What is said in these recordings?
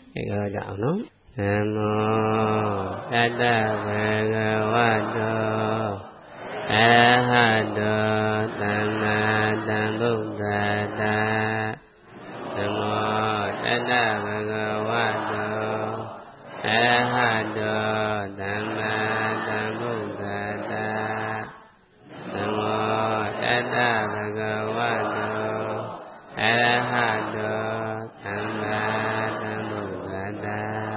Ego chào nó. Namo Tassa Bhagavato Arahato Samma Sambuddhassa. Namo Tassa Bhagavato Arahato Samma Sambuddhassa. Namo Tassa Bhagavato Arahato Samma Sambuddhassa.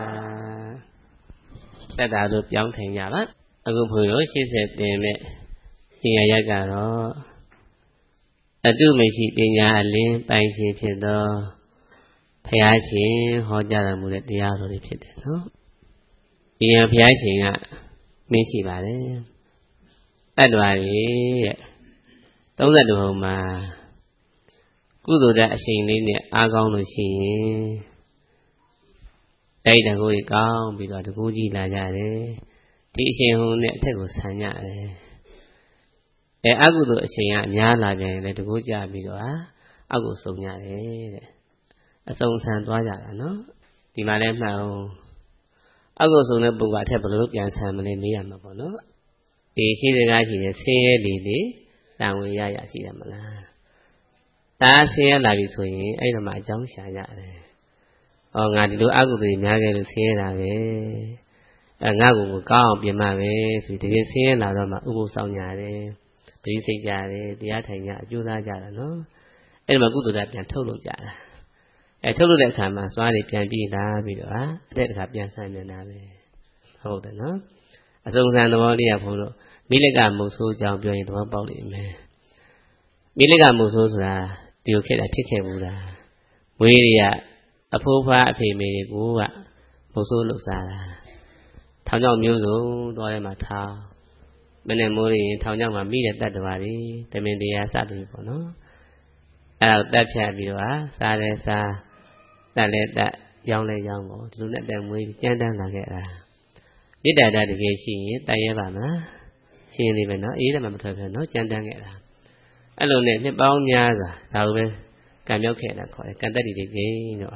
Tất cả được giống thành nhà bác. Ở cùng hồi đối chia sẻ tiền mẹ thì ngày gia cả đó. Ở tu mình chỉ tiền nhà lên bay chỉ thiệt đó. Phải ai chỉ họ ra là một đợt đi ao rồi để thiệt đó. Thì phải ai chỉ ạ mình chỉ bảo đấy. Tại đoạn ấy tống ra được mà cú đồ đã sinh lên nè a con rồi sinh. Đây là cô con bị gọi được cô gì là già đấy. Thì sinh hôm nè thấy cô sáng nhạ đấy. Để ác cô đồ sinh ạ nhá là về để cô già bị gọi ác cô sống nhạ đấy. Sống sáng toa già là nó. Thì mà lên nào ác cô sống nè bụng quả thép vào lúc già sáng mà lên lý mà bỏ nó. Thì khi người ta chỉ là xe lý đang ngồi ra dạ chỉ là mà là ta xe là bị sủi ấy là mà giống xả dạ này. Ngài thì lúc ác của tôi nhà cái được xe là về ngài của cao biển mà về thì cái xe là rồi mà u sau nhà đấy bị xây nhà đấy thì thành nhà chú ra nhà là nó ấy mà của tôi đãပြန်ထုတ်လို့ကြတာထုတ်လို့တဲ့အခါမှာသွားတယ်ပြန်ပြီးလာပြီးတော့တဲ့အခါပြန်ဆန်းနေတာပဲဟုတ်တယ်နော်အစုံစံသဘောလေးကဘုံတို့မိလကမုတ်ဆိုးကြောင်ပြောရင်သဘောပေါက်လိမ့်မယ်မိလကမုတ်ဆိုးဆိုတာဒီလိုဖြစ်တာဖြစ်ခဲ့ဘူးလားမွေးတွေကအဖိုးဖွားအဖေမေတွေကိုကမုတ်ဆိုးလုပ်စားတာထောင်ချောင်းမျိုးစုံတော့ထဲမှာထားမနေ့မိုးရင်ထောင်ချောင်းမှာမိတဲ့တတ်တော်တွေတမင်တရားစတယ်ပေါ့နော်အဲ့ဒါတက်ဖြတ်ပြီးတော့စားလဲစားတက်လဲတက်ရောင်းလဲရောင်းပေါ့ဒီလိုနဲ့တက်မွေးကြမ်းတမ်းလာခဲ့တာမေတ္တာတကယ်ရှိရင်တိုက်ရဲပါမလားရှင်းနေပဲနော်အေးတယ်မှမထွက်ပြန်နော်ကြမ်းတမ်းခဲ့တာအဲ့လိုနဲ့နှစ်ပေါင်းများစွာဒါလိုပဲကံမြောက်ခဲ့တာခေါ်တယ်ကံတက်တီတွေကိန်းတော့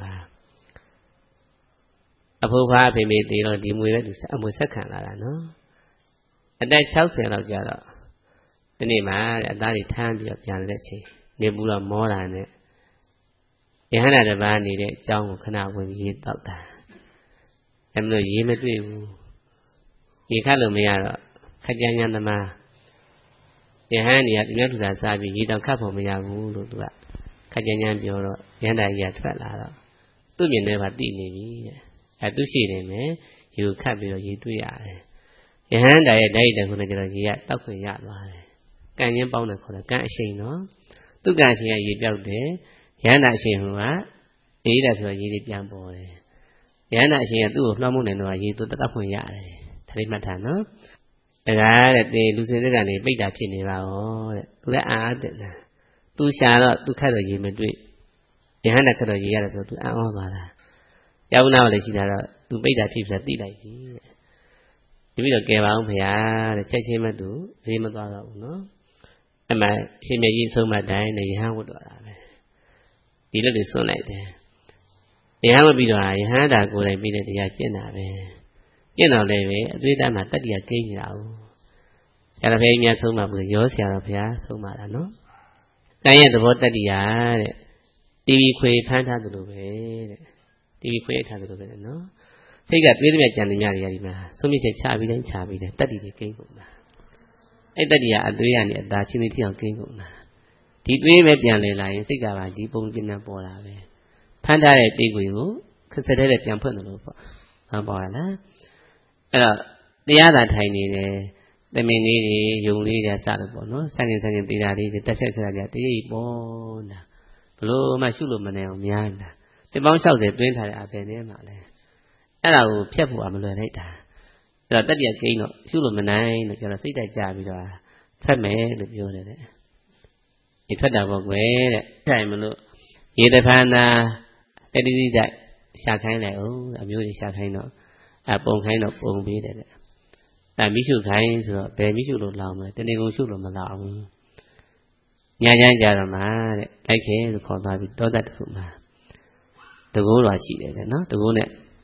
အဖိုးဖားအဖေမေတေတော့ဒီမွေပဲသူအမွေဆက်ခံလာတာနော်အသက်60လောက်ကြာတော့ဒီနေ့မှအသားတွေထမ်းပြီးတော့ပြန်လက်ချိန်နေပူတော့မောတာနဲ့ယဟန္တာတစ်ပါးနေတဲ့အကြောင်းကိုခဏဝင်ပြီးရေးတောက်တာအဲ့မလို့ရေးမတွေ့ဘူးရေခတ်လို့မရတော့ခက်ကြမ်းကြမ်းသမားယဟန်ကြီးကဒီနေ့ထူတာစားပြီးရေတောင်ခတ်ဖို့မရဘူးလို့သူကခက်ကြမ်းကြမ်းပြောတော့ယဟန္တာကြီးကထွက်လာတော့သူ့မြင်ထဲမှာတိနေပြီတဲ့သူရှိနေမယ်ရေခတ်ပြီးတော့ရေတွေ့ရတယ်ယဟန်တာရဲ့ဓာတ်တံခုနဲ့ကျတော့ရေကတောက်ခွင့်ရသွားတယ်ကံချင်းပေါင်းတယ်ခေါ်တယ်ကံအရှိန်နော်သူ့ကံအရှိန်ကရေပြောက်တယ်ယဟန္တာအရှိန်ကအေးတယ်ဆိုတော့ရေတွေပြန်ပေါ်တယ်ယဟန္တာအရှိန်ကသူ့ကိုလွှမ်းမိုးနေတော့ရေသူတောက်ခွင့်ရတယ်ဒါလေးမှတ်ထားနော်ဒါကတဲ့လူစင်စက်ကနေပိတ်တာဖြစ်နေပါဩတဲ့သူလည်းအာတဲ့လားသူရှာတော့သူခတ်တော့ရေမတွေ့ယဟန္တာခတ်တော့ရေရတယ်ဆိုတော့သူအံ့ဩသွားတာကျောင်းသားလည်းရှိတာတော့သူပိတ်တာဖြစ်ပြီးသိလိုက်ပြီတဲ့ဒီပြီးတော့ကဲပါအောင်ဖေဟာတဲ့ချက်ချင်းမတူဈေးမသွားတော့ဘူးနော်အဲ့မှာရှင်မြတ်ကြီးဆုံးမတိုင်းနဲ့ယဟန်ဝတ်တော်တာပဲဒီလိုတွေစွန့်လိုက်တယ်ယဟန်ဝတ်ပြီးတော့ယဟန်တာကိုယ်တိုင်ပြီးတဲ့တရားကျင့်တာပဲကျင့်တော်လည်းပဲအသွေးတမ်းမှာတတ္တိယကိန်းနေတာဟုတ်ဆရာတော်ဘုရားကြီးဆုံးမဘူးရောဆရာတော်ဘုရားဆုံးမတာနော်ကံရဲ့သဘောတတ္တိယတဲ့တီဗီခွေဖမ်းထားသလိုပဲတဲ့တီဗီခွေထားသလိုပဲနော်စိတ်ကသွေးသမ ကြံနေကြတယ်ဒီမှာဆုံးမြတ်ချက်ချပြီးတိုင်းချပြီးတယ်တတ္တိတွေကိန်းကုန်တာအဲ့တတ္တိယအသွေးကနေအသာချင်းလေးထအောင်ကိန်းကုန်တာဒီသွေးပဲပြန်လေလာရင်စိတ်ကပါဒီပုံပြင်းနေပေါ်လာပဲဖမ်းထားတဲ့တိတ်ကိုခက်ဆက်တဲ့ပြန်ဖွင့်တယ်လို့ပေါ့ဟောပေါ်လာအဲ့တော့တရားသာထိုင်နေတယ်တမင်လေးတွေယုံလေးတွေစတယ်ပေါ့နော်ဆန်းခင်တရားလေးတွေတက်ဆက်ခရကြတရိပ်ပေါ်တာဘလို့မှရှုလို့မနိုင်အောင်များတာဒီပေါင်း60တွင်းထားတဲ့အပင်ထဲမှာလဲအဲ့ဒါကိုဖြတ်ဖို့မလွယ်လိုက်တာအဲ့တော့တတ္တိယကိန်းတော့ရှုလို့မနိုင်လို့ကျတော့စိတ်တက်ကြပြီးတော့ထွက်မယ်လို့ပြောတယ်တဲ့ဒီထွက်တာပေါ့ကွယ်တဲ့ထိုင်မလို့ရေတဖန်သာတတိတိတိုက်ရှာခိုင်းလိုက်အောင်အမျိုးကြီးရှာခိုင်းတော့ပုံခိုင်းတော့ပုံပေးတယ်တဲ့မိရှုခိုင်းဆိုတော့ဘယ်မိရှုလို့လောင်းမလဲတနေ့ကုန်ရှုလို့မလောင်းဘူးညချမ်းကြတော့မှတဲ့လိုက်ခဲလို့ခေါ်သွားပြီးတောတတ်တစ်ခုမှာတကူတော်ရှိတယ်တဲ့နော်တကူနဲ့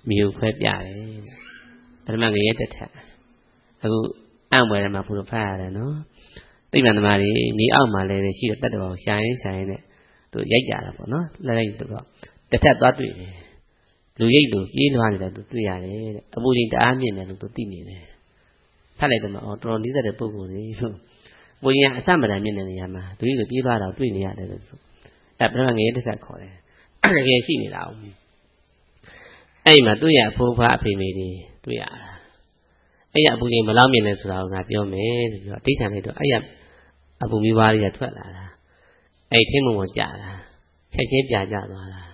miêu khóe bia đấy, phải mang cái gì thế? Aku ăn ngoài mà phụ pha rồi nó, tuy mà đi mi ăn mà lấy chỉ được tất vào sáng này, tụi dạy giả là nó, lấy tụi đó, tất cả toàn tụi này, lùi dây lùi dây loan này tụi à này, abu linh ta ám nhiên này tụi tin này, thay lại tụi mà ở trong đi ra được bố này, bố nhà sao mà làm nhiên này mà, tụi cái dây loan đâu tụi này đấy, tập nó nghe được sao khỏi, nghe gì này đâu, ai mà tụi à phụ pha phải mấy đi, tụi à. Ấy abu linh mà lao miền này sửa ngã biểu mẹ, rồi tí thằng này đó, ấy abu mi vào thì thoát là, ấy thêm một chả là, chạy chả rồi là,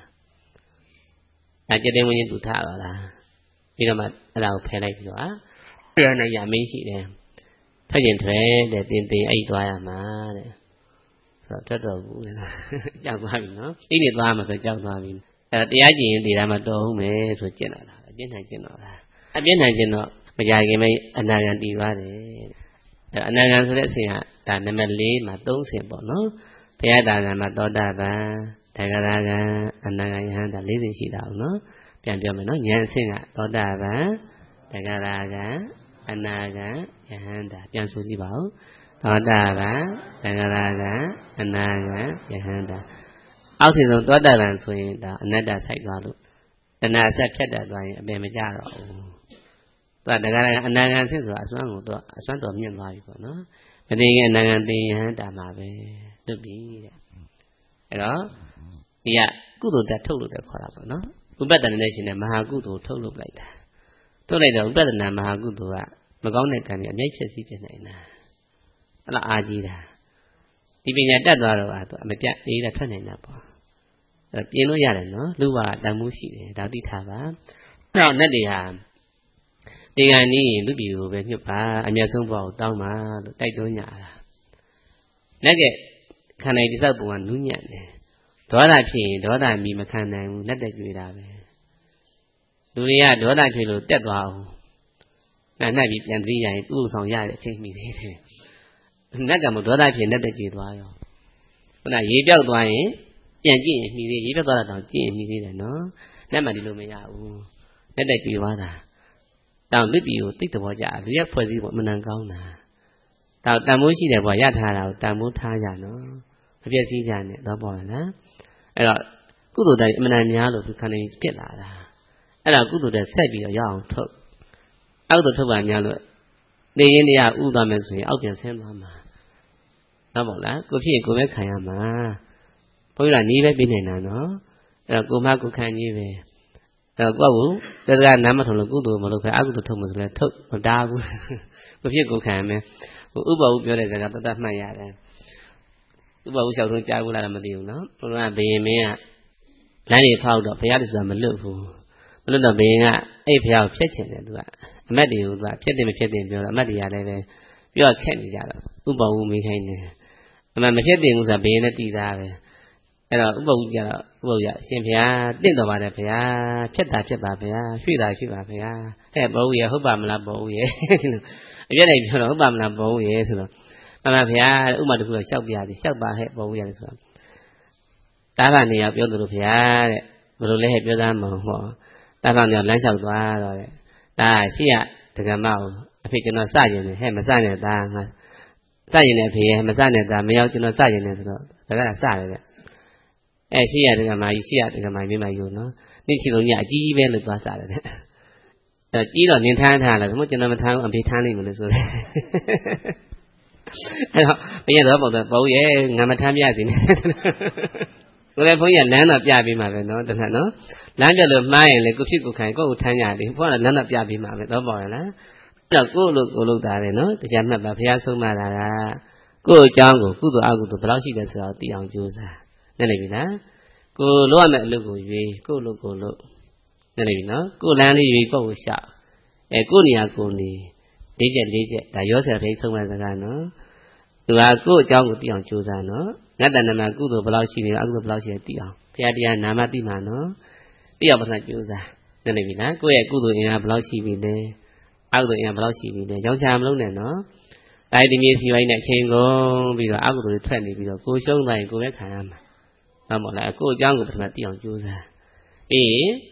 ai cho đem một những tụ thả rồi là, bây giờ mà lao phải lại rồi, bây giờ này mấy chị này, phát hiện thuế để tiền ấy toa mà, rồi rất rồi vũ này, chẳng qua mình nó, ít tiền toa mà rồi chẳng qua mình,တရားကျင်တရားမှာတော်ဟုတ်မယ်ဆိုကျင့်လာတာအပြည့်နိုင်ကျင့်တော့လားအပြည့်နိုင်ကျင့်တော့မကြခင်မိအနာဂံတည်သွားတယ်အနာဂံဆိုတဲ့အစဉ်ကဒါနံပါတ်4မှာ3ဆင့်ပေါ့နော်ဘုရားတာဂံမှာသောတာပန်တဂရဂံအနာဂံယဟန်ဒါ4ဆင့်ရှိတာအောင်နော်ပြန်ပြောမယ်နော်ဉာဏ်အဆင့်ကသောတာပန်တဂရဂံအနာဂံယဟန်ဒါပြန်ဆိုကြည့်ပါဦးသောတာပန်တဂရဂံအနာဂံယဟန်ဒါအောက်ထင်ဆုံးသောတာပန်ဆိုရင်ဒါအနတ္တဆိုင်သွားလို့တဏှာဆက်ဖြတ်တတ်သွားရင်အပင်မကြတော့ဘူးသူကတကယ်အနာဂံဖြစ်ဆိုတာအစွမ်းကိုသူအစွမ်းတော်မြင့်သွားပြီပေါ့နော်မသိခင်အနာဂံသိယဟန်တာမှာပဲလွတ်ပြီတဲ့အဲ့တော့ဒီကကုသိုလ်တက်ထုတ်လို့တက်ခေါ်တာပေါ့နော်ဥပဒနာနဲ့ရှင်တဲ့မဟာကုသိုလ်ထုတ်လုပ်လိုက်တာထုတ်လိုက်တော့ဥပဒနာမဟာကုသိုလ်ကမကောင်းတဲ့ကံတွေအမြိုက်ဖြစ်စီဖြစ်နိုင်တာအဲ့လားအာကြီးတာဒီပညာတက်သွားတော့သူအမပြတ်အေးတာထွက်နိုင်တာပေါ့အဲ့ပြင်လို့ရတယ်နော်လူပါတန်မှုရှိတယ်ဒါသိထားပါအဲ့တော့နဲ့တွေဟာဒီကံนี้လူပြည်ကိုပဲညှပ်ပါအမျက်ဆုံးပေါ့တောင်းပါလို့တိုက်တွန်းကြတာလက်ကခန္ဓာတိဆောက်ပုံကနူးညံ့တယ်ဒေါသဖြစ်ရင်ဒေါသမီမခံနိုင်ဘူးလက်တက်ကြွေတာပဲလူတွေကဒေါသဖြစ်လို့တက်သွားအောင်နိုင်ပြီးပြန်သိရရင်သူ့ဆောင်ရတဲ့အချိန်မိသေးတယ်နက်ကမဒေါသဖြစ်လက်တက်ကြွေသွားရောခုနရေပြောက်သွားရင်ပြန်ကြည့်ရင်မိသေးရေပြောက်သွားတာတော့ကြည့်ရင်မိသေးတယ်နော်လက်မှဒီလိုမရဘူးလက်တက်ကြွေသွားတာတောင်လူပြည်ကိုသိတဲ့ဘောကြလူရဲ့ဖွဲ့စည်းပုံမနှံကောင်းတာတောင်တန်မိုးရှိတဲ့ဘောရထားတာကိုတန်မိုးထားကြနော်မပြည့်စည်ကြနဲ့တော့ပေါ်လားအဲ့တော့ကုသိုလ်တိုင်းအမှန်များလို့ခန္ဓာဖြစ်လာတာအဲ့ဒါကုသိုလ်တဲ့ဆက်ပြီးတော့ရအောင်ထုတ်အောက်သို့ထုတ်ပါများလို့နေရင်းတရားဥသွားမယ်ဆိုရင်အောက်ပြန်ဆင်းသွားမှာတော့ပေါ့လားကိုဖြစ်ကိုပဲခံရမှာဘုရားညီးပဲပြနေတာနော်အဲ့တော့ကိုမကိုခံကြီးပဲအဲ့တော့ကိုယ့်ကိုတက္ကနာမထုံလို့ကုသိုလ်မလုပ်ခဲအကုသိုလ်ထုတ်မှဆိုလဲထုတ်မတားဘူးကိုဖြစ်ကိုခံမယ်ဟိုဥပ္ပဝုပြောတဲ့စကားတတ်မှတ်ရတယ်ဥပ္ပဝုလျှောက်ထုံးကြားဘူးလားမသိဘူးနော်ဘုရားဘယင်မင်းကလမ်းကြီးဖောက်တော့ဘုရားတဆိုတာမလွတ်ဘူးမလွတ်တော့ဘယင်ကအဲ့ဘုရားကိုဖျက်ချင်တယ်သူကအမတ်တွေကိုသူကဖျက်တယ်မဖျက်တယ်ပြောတော့အမတ်တွေကလည်းပဲပြောခက်နေကြတော့ဥပ္ပဝုမိခိုင်းတယ်အမတ်မဖျက်တယ်ဘူးဆိုတာဘယင်နဲ့တည်သားပဲအဲ့တော့ဥပ္ပဝုကျတော့ဥပ္ပဝုရရှင်ဘုရားတင့်တော်ပါတယ်ဘုရားဖြတ်တာဖြတ်ပါဘုရားရွှေ့တာရွှေ့ပါဘုရားဟဲ့ဘောဝရဟုတ်ပါမလားဘောဝရအပြည့်လိုက်ပြောတော့ဟုတ်ပါမလားဘောဝရဆိုတော့မှန်ပါဘုရားဥမာတခုတော့လျှောက်ပြရစီလျှောက်ပါဟဲ့ဘောဝရဆိုတော့တားကနေရောက်ပြောသလိုဘုရားတဲ့ဘယ်လိုလဲဟဲ့ပြောသားမဟုတ်ဟောတားဖောင်ကြောင့်လမ်းလျှောက်သွားတော့တဲ့ဒါရှိရဒကမကိုအဖေကျွန်တော်စကျင်တယ်ဟဲ့မစနဲ့သားငါစကျင်တယ်အဖေမစနဲ့သားမရောက်ကျွန်တော်စကျင်တယ်ဆိုတော့ဒါကစတယ်တဲ့အဲရှိရဒကမကြီးရှိရဒကမကြီးမိမယူနော်နေ့ရှိလုံးညအကြီးကြီးပဲလို့သွားစားတယ်တဲ့အဲကြီးတော့နင်ထမ်းထားလားဆိုမှကျွန်တော်မထမ်းဘူးအဖေထမ်းနေမလို့ဆိုတယ်အဲ့တော့ဘုရားတော့ပေါ့ဘုရားငါမထမ်းပြစီနဲ့ဆိုလည်းဘုန်းကြီးကလမ်းတော့ပြပေးမှာပဲနော်တခါနော်လမ်းပြလို့မှားရင်လေကိုဖြစ်ကိုခိုင်ကိုထမ်းရတယ်ဘုရားကလမ်းတော့ပြပေးမှာပဲတော့ပေါ့ရလားအဲ့တော့ကိုလို့တာတယ်နော်တရားမှတ်ပါဘုရားဆုံးမလာတာကိုအကြောင်းကိုကုသိုလ်အကုသိုလ်ဘယ်လောက်ရှိတယ်ဆိုတော့သိအောင်ကြိုးစားနေလိမ့်ပြီလားကိုလို့ရမယ့်အလုပ်ကိုရွေးကိုလို့နေလိမ့်ပြီနော်ကိုလမ်းလေးရွေးကိုရှောက်ကိုနေရာကိုနေ၄ချက်ဒါရောဆရာဖိဆုံးမစကားနော်သူကကိုယ့်အကြောင်းကိုသိအောင်ကြိုးစားနော်ငါတဏ္ဍမှာကုသိုလ်ဘယ်လောက်ရှိနေလဲအကုသိုလ်ဘယ်လောက်ရှိလဲသိအောင်ဘုရားတရားနာမသိမှာနော်သိအောင်ပထမကြိုးစားနေလိမ့်ပြီလားကိုယ့်ရဲ့ကုသိုလ်အင်အားဘယ်လောက်ရှိပြီလဲအကုသိုလ်အင်အားဘယ်လောက်ရှိပြီလဲကြောင်းချမလုံးနဲ့နော်အဲဒီမြေစီပိုင်းနဲ့ချိန်ကုန်ပြီးတော့အကုသိုလ်တွေထွက်နေပြီးတော့ကိုရှုံးသွားရင်ကိုပဲခံရမှာဟုတ်မို့လားကိုယ့်အကြောင်းကိုပထမသိအောင်ကြိုးစားပြီးရင်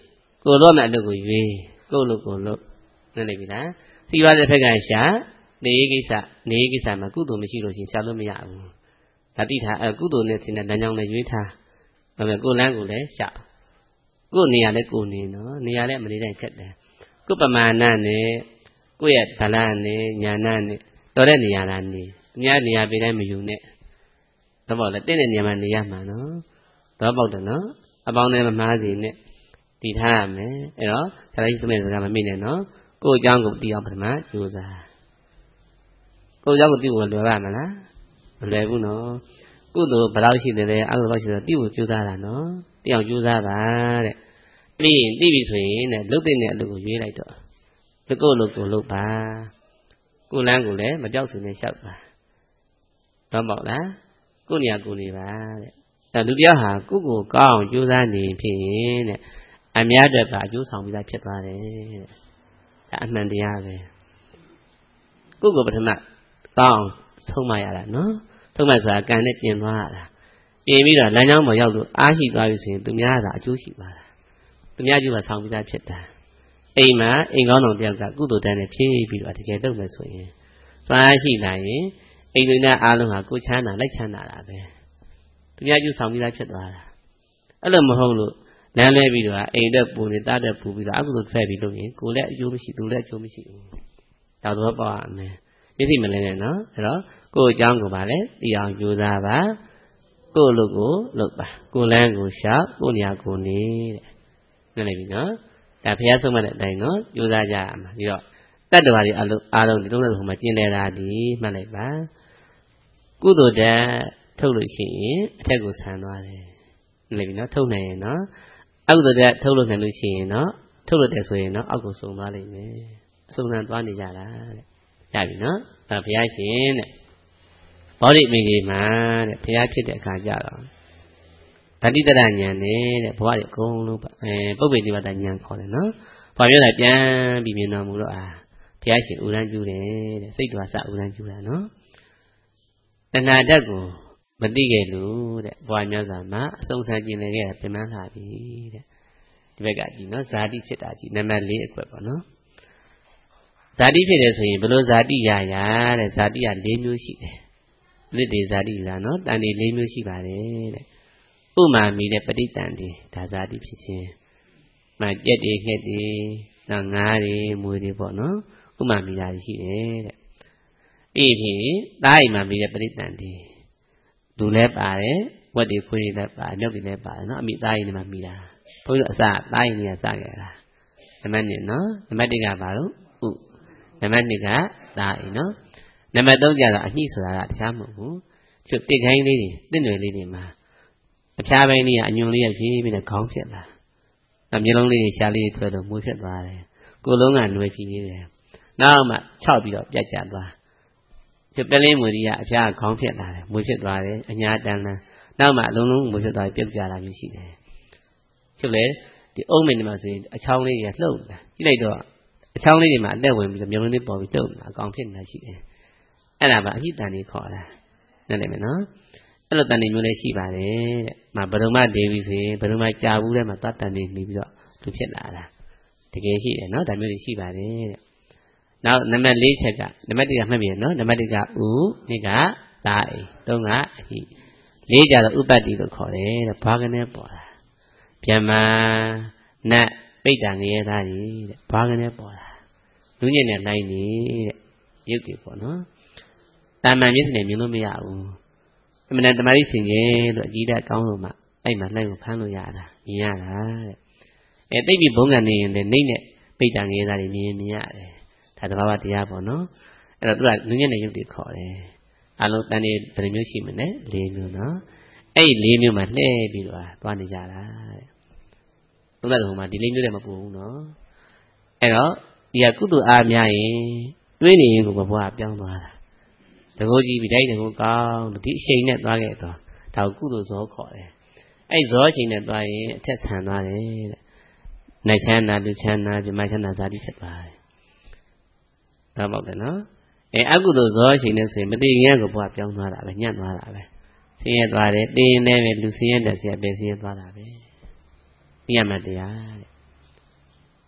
ကိုလို့မဲ့အလုပ်ကိုရွေးကိုလို့နားလည်ပြီလားစီဝါတဲ့ဘက်ကရှာနေကိစ္စမှာကုသိုလ်မရှိလို့ရှင်ရှာလို့မရဘူးဒါတိထားကုသိုလ်နဲ့ဆင်းတဲ့လမ်းကြောင်းနဲ့ရွေးထားဒါပေမဲ့ကိုလမ်းကိုလည်းရှာကိုနေရာလည်းကိုနေနော်နေရာလည်းမနေတိုင်းခက်တယ်ကိုပမာဏနဲ့ကိုရဲ့ဗလာနဲ့ညာဏနဲ့တော်တဲ့နေရာလားနေအများနေရာပေးတိုင်းမယူနဲ့တော့ပေါ့လေတင့်တဲ့နေရာမှာနေရမှာနော်တော့ပေါ့တယ်နော်အပေါင်းနဲ့မမှားစီနဲ့တည်ထားရမယ်အဲ့တော့ဆရာကြီးသမီးစကားမမိနဲ့နော်ကိုအကြောင်းကိုတည်အောင်ပထမကြိုးစားကိုအကြောင်းကိုတည်ဖို့လွယ်ပါမလားမလွယ်ဘူးနော်ကုသိုလ်ဘယ်လောက်ရှိတယ်လဲအကုသိုလ်ဘယ်လောက်ရှိတယ်တည်ဖို့ကြိုးစားတာနော်တည်အောင်ကြိုးစားပါတဲ့ပြီးရင်သိပြီဆိုရင်တဲ့လုတ်တဲ့အလုပ်ကိုရွေးလိုက်တော့ကိုယ့်ကိုလုပ်ပါကိုလမ်းကိုလည်းမကြောက်စင်နဲ့လျှောက်ပါတော့ပေါ့လားကိုနေရာကိုနေပါတဲ့အဲလူတရားဟာကိုယ့်ကိုကောင်းအောင်ကြိုးစားနေဖြစ်ရင်တဲ့အများအတွက်ကအကျိုးဆောင်ပြီးသားဖြစ်သွားတယ်တဲ့ဒါအမှန်တရားပဲကိုယ့်ကိုပထမကောင်းအောင်ဆုံးမရတာနော်ဆုံးမဆိုတာကံနဲ့ပြင်သွားရတာပြင်ပြီးတော့လမ်းကြောင်းပေါ်ရောက်လို့အားရှိသွားပြီဆိုရင်သူများကအကျိုးရှိပါလားသူများကျိုးကဆောင်ပြီးသားဖြစ်တာအိမ်မှာအိမ်ကောင်းတော်တယောက်ကကုသိုလ်တန်းနဲ့ဖြည့်ပြီးတော့တကယ်လုပ်မယ်ဆိုရင်သွားရှိလာရင်အိမ်တွေအားလုံးဟာကိုချမ်းသာလိုက်ချမ်းသာတာပဲသူများကျိုးဆောင်ပြီးသားဖြစ်သွားတာအဲ့လိုမဟုတ်လို့လမ်းလဲပြီးတော့အိမ်တက်ပူနေတာတက်ပူပြီးတော့အကုသိုလ်ထွက်ပြီးလို့ရင်ကိုလည်းအကျိုးမရှိသူလည်းအကျိုးမရှိဘူးဒါတော့ပေါ့ရမယ်မျက်စိမလင်းနဲ့နော်အဲ့တော့ကိုယ်အကြောင်းကိုပါလေသိအောင်ကြိုးစားပါကိုယ်လူကိုလုပ်ပါကိုယ်လမ်းကိုရှောက်ကိုယ်နေရာကိုနေတဲ့နားလည်ပြီနော်ဒါဘုရားဆုံးမတဲ့အတိုင်းနော်ကြိုးစားကြရမှာပြီးတော့တတ္တဝါတွေအားလုံးဒီလုံးလုံးမှာကျင်လည်တာဒီမှတ်လိုက်ပါကုသိုလ်ဓာတ်ထုတ်လို့ရှိရင်အထက်ကိုဆန်သွားတယ်နားလည်ပြီနော်ထုတ်နိုင်ရင်နော်အကုသိုလ်ဓာတ်ထုတ်လို့နိုင်လို့ရှိရင်နော်ထုတ်လို့တယ်ဆိုရင်နော်အောက်ကိုစုံသွားလိမ့်မယ်အစုံစံသွားနေကြတာတဲ့ရပြီနော်အဲဘုရားရှင်တဲ့ဘောဓိမိကြီးမှာတဲ့ဘုရားဖြစ်တဲ့အခါကျတော့ဓာတိတရဉာဏ်နဲ့တဲ့ဘဝတွေအကုန်လုံးပုပ္ပေတိဝတ္တဉာဏ်ခေါ်တယ်နော်ဘာပြောလဲပြန်ပြီးမြင်တော်မူတော့ဘုရားရှင်ဥရန်ကျူးတယ်တဲ့စိတ်တော်စဥရန်ကျူးတာနော်တဏှာဓာတ်ကိုမသိခဲ့လို့တဲ့ဘဝမျိုးစာမှာအဆုံးဆန်းကျင်နေခဲ့တာပြန်မှန်းလာပြီတဲ့ဒီဘက်ကကြည့်နော်ဇာတိဖြစ်တာကြည့်နံပါတ်4အကွက်ပေါ့နော်ဇာတိဖြစ်တယ်ဆိုရင်ဘယ်လိုဇာတိရတဲ့ဇာတိက4မျိုးရှိတယ်လစ်တွေဇာတိလားနော်တန်တွေ4မျိုးရှိပါတယ်တဲ့ဥမာမီတဲ့ပဋိတန်တွေဒါဇာတိဖြစ်ခြင်းမှကြက်တွေငှက်တွေနောက်ငါးတွေမွေတွေပေါ့နော်ဥမာမီတာရှိတယ်တဲ့အေးဖြစ်သားအိမ်မှာမီတဲ့ပဋိတန်တွေလူလည်းပါတယ်ဝက်တွေခွေးတွေလည်းပါတယ်မြုပ်တွေလည်းပါတယ်နော်အမိသားအိမ်တွေမှာမီတာဘုန်းကြီးတို့အစသားအိမ်တွေကစခဲ့တာနံပါတ်1နော်နံပါတ်1ကဘာလို့ဥနံပါတ်2ကသားအိမ်နော်နံပါတ်3ကျတော့အညှိဆိုတာကတခြားမဟုတ်ဘူးကျုပ်တစ်ခိုင်းလေးတွေတင့်တွေလေးတွေမှာအဖျားပိုင်းလေးကအညွန်လေးရဖြည်းဖြည်းနဲ့ခေါင်းဖြစ်လာမျိုးလုံးလေးတွေရှားလေးတွေထွက်တော့မွေးဖြစ်သွားတယ်ကိုယ်လုံးကຫນွေဖြီးနေတယ်နောက်မှခြောက်ပြီးတော့ပြတ်ကျသွားကျုပ်ပလင်းမွေကြီးကအဖျားခေါင်းဖြစ်လာတယ်မွေးဖြစ်သွားတယ်အညာတန်းတန်းနောက်မှအလုံးလုံးမွေးဖြစ်သွားပြီးပြုတ်ကြတာမျိုးရှိတယ်ကျုပ်လေဒီအုံးမင်းတွေမှာဆိုရင်အချောင်းလေးတွေကလှုပ်လာကြည့်လိုက်တော့အချောင်းလေးတွေမှာအသက်ဝင်ပြီးတော့မျိုးလုံးလေးပေါ်ပြီးလှုပ်လာအကောင်ဖြစ်နေတာရှိတယ်အဲ့ဒါပါအဟိတန်လေးခေါ်တာနားလည်မယ်နော်အဲ့လိုတန်နေမျိုးလည်းရှိပါတယ်တဲ့။ဗဒုမဒေဝီဆိုရင်ဗဒုမကြာဘူးတဲ့မှာတန်နေနေပြီးတော့သူဖြစ်လာတာတကယ်ရှိတယ်နော်ဒါမျိုးတွေရှိပါတယ်တဲ့။နောက်နံပါတ်4ချက်ကနံပါတ်1ကမှတ်ပြီနော်နံပါတ်1ကဥ2ကသာအိ3ကအဟိ4ကြတော့ဥပတ္တိလို့ခေါ်တယ်တဲ့ဘာကနေပေါ်တာဗျမ္မာနတ်ပိဋ္ဌာငရဲသားကြီးတဲ့ဘာကနေပေါ်တာလူညင်နဲ့နိုင်နေတဲ့ရုပ်တွေပေါ့နော်။တာမန်မျက်စိနဲ့မြင်လို့မရဘူး။အမှန်တမားကြီးဆင်ကြီးလို့အကြီးတက်ကောင်းလို့မှအဲ့မှာလိုက်ကိုဖမ်းလို့ရတာမြင်ရတာတဲ့တိတ်ပြီးဘုံကနေရင်လည်းနှိမ့်နဲ့ပိဋ္ဌာငရဲသားတွေမြင်ရတယ်ဒါတဘာဝတရားပေါ့နော်အဲ့တော့သူကလူညံ့တဲ့ရုပ်တွေခေါ်တယ်အလုံးတန်တွေဘယ်နှမျိုးရှိမလဲ၄မျိုးနော်အဲ့ဒီ၄မျိုးမှာလှည့်ပြီးတော့သွားနေကြတာတဲ့ဘုရားတော်မှာဒီ၄မျိုးတည်းမပူဘူးနော်အဲ့တော့ဒီကကုသိုလ်အားများရင်တွေးနေရင်ကိုဘဝပြောင်းသွားတာတကောကြီးပြီးတိုင်းတကောကောင်းဒီအချိန်နဲ့သွားခဲ့တော့ဒါကိုကုသိုလ်ဇောခေါ်တယ်အဲ့ဇောအချိန်နဲ့သွားရင်အထက်ဆန်သွားတယ်တဲ့နိုင်ချမ်းသာလူချမ်းသာပြမချမ်းသာဇာတိဖြစ်သွားတယ်ဒါပေါ့တယ်နော်အကုသိုလ်ဇောအချိန်နဲ့ဆိုရင်မတိငယ်ကိုဘဝပြောင်းသွားတာပဲညံ့သွားတာပဲဆင်းရဲသွားတယ်တင်းနေပဲလူဆင်းရဲတဲ့ဆရာပဲဆင်းရဲသွားတာပဲသိရမှတရားတဲ့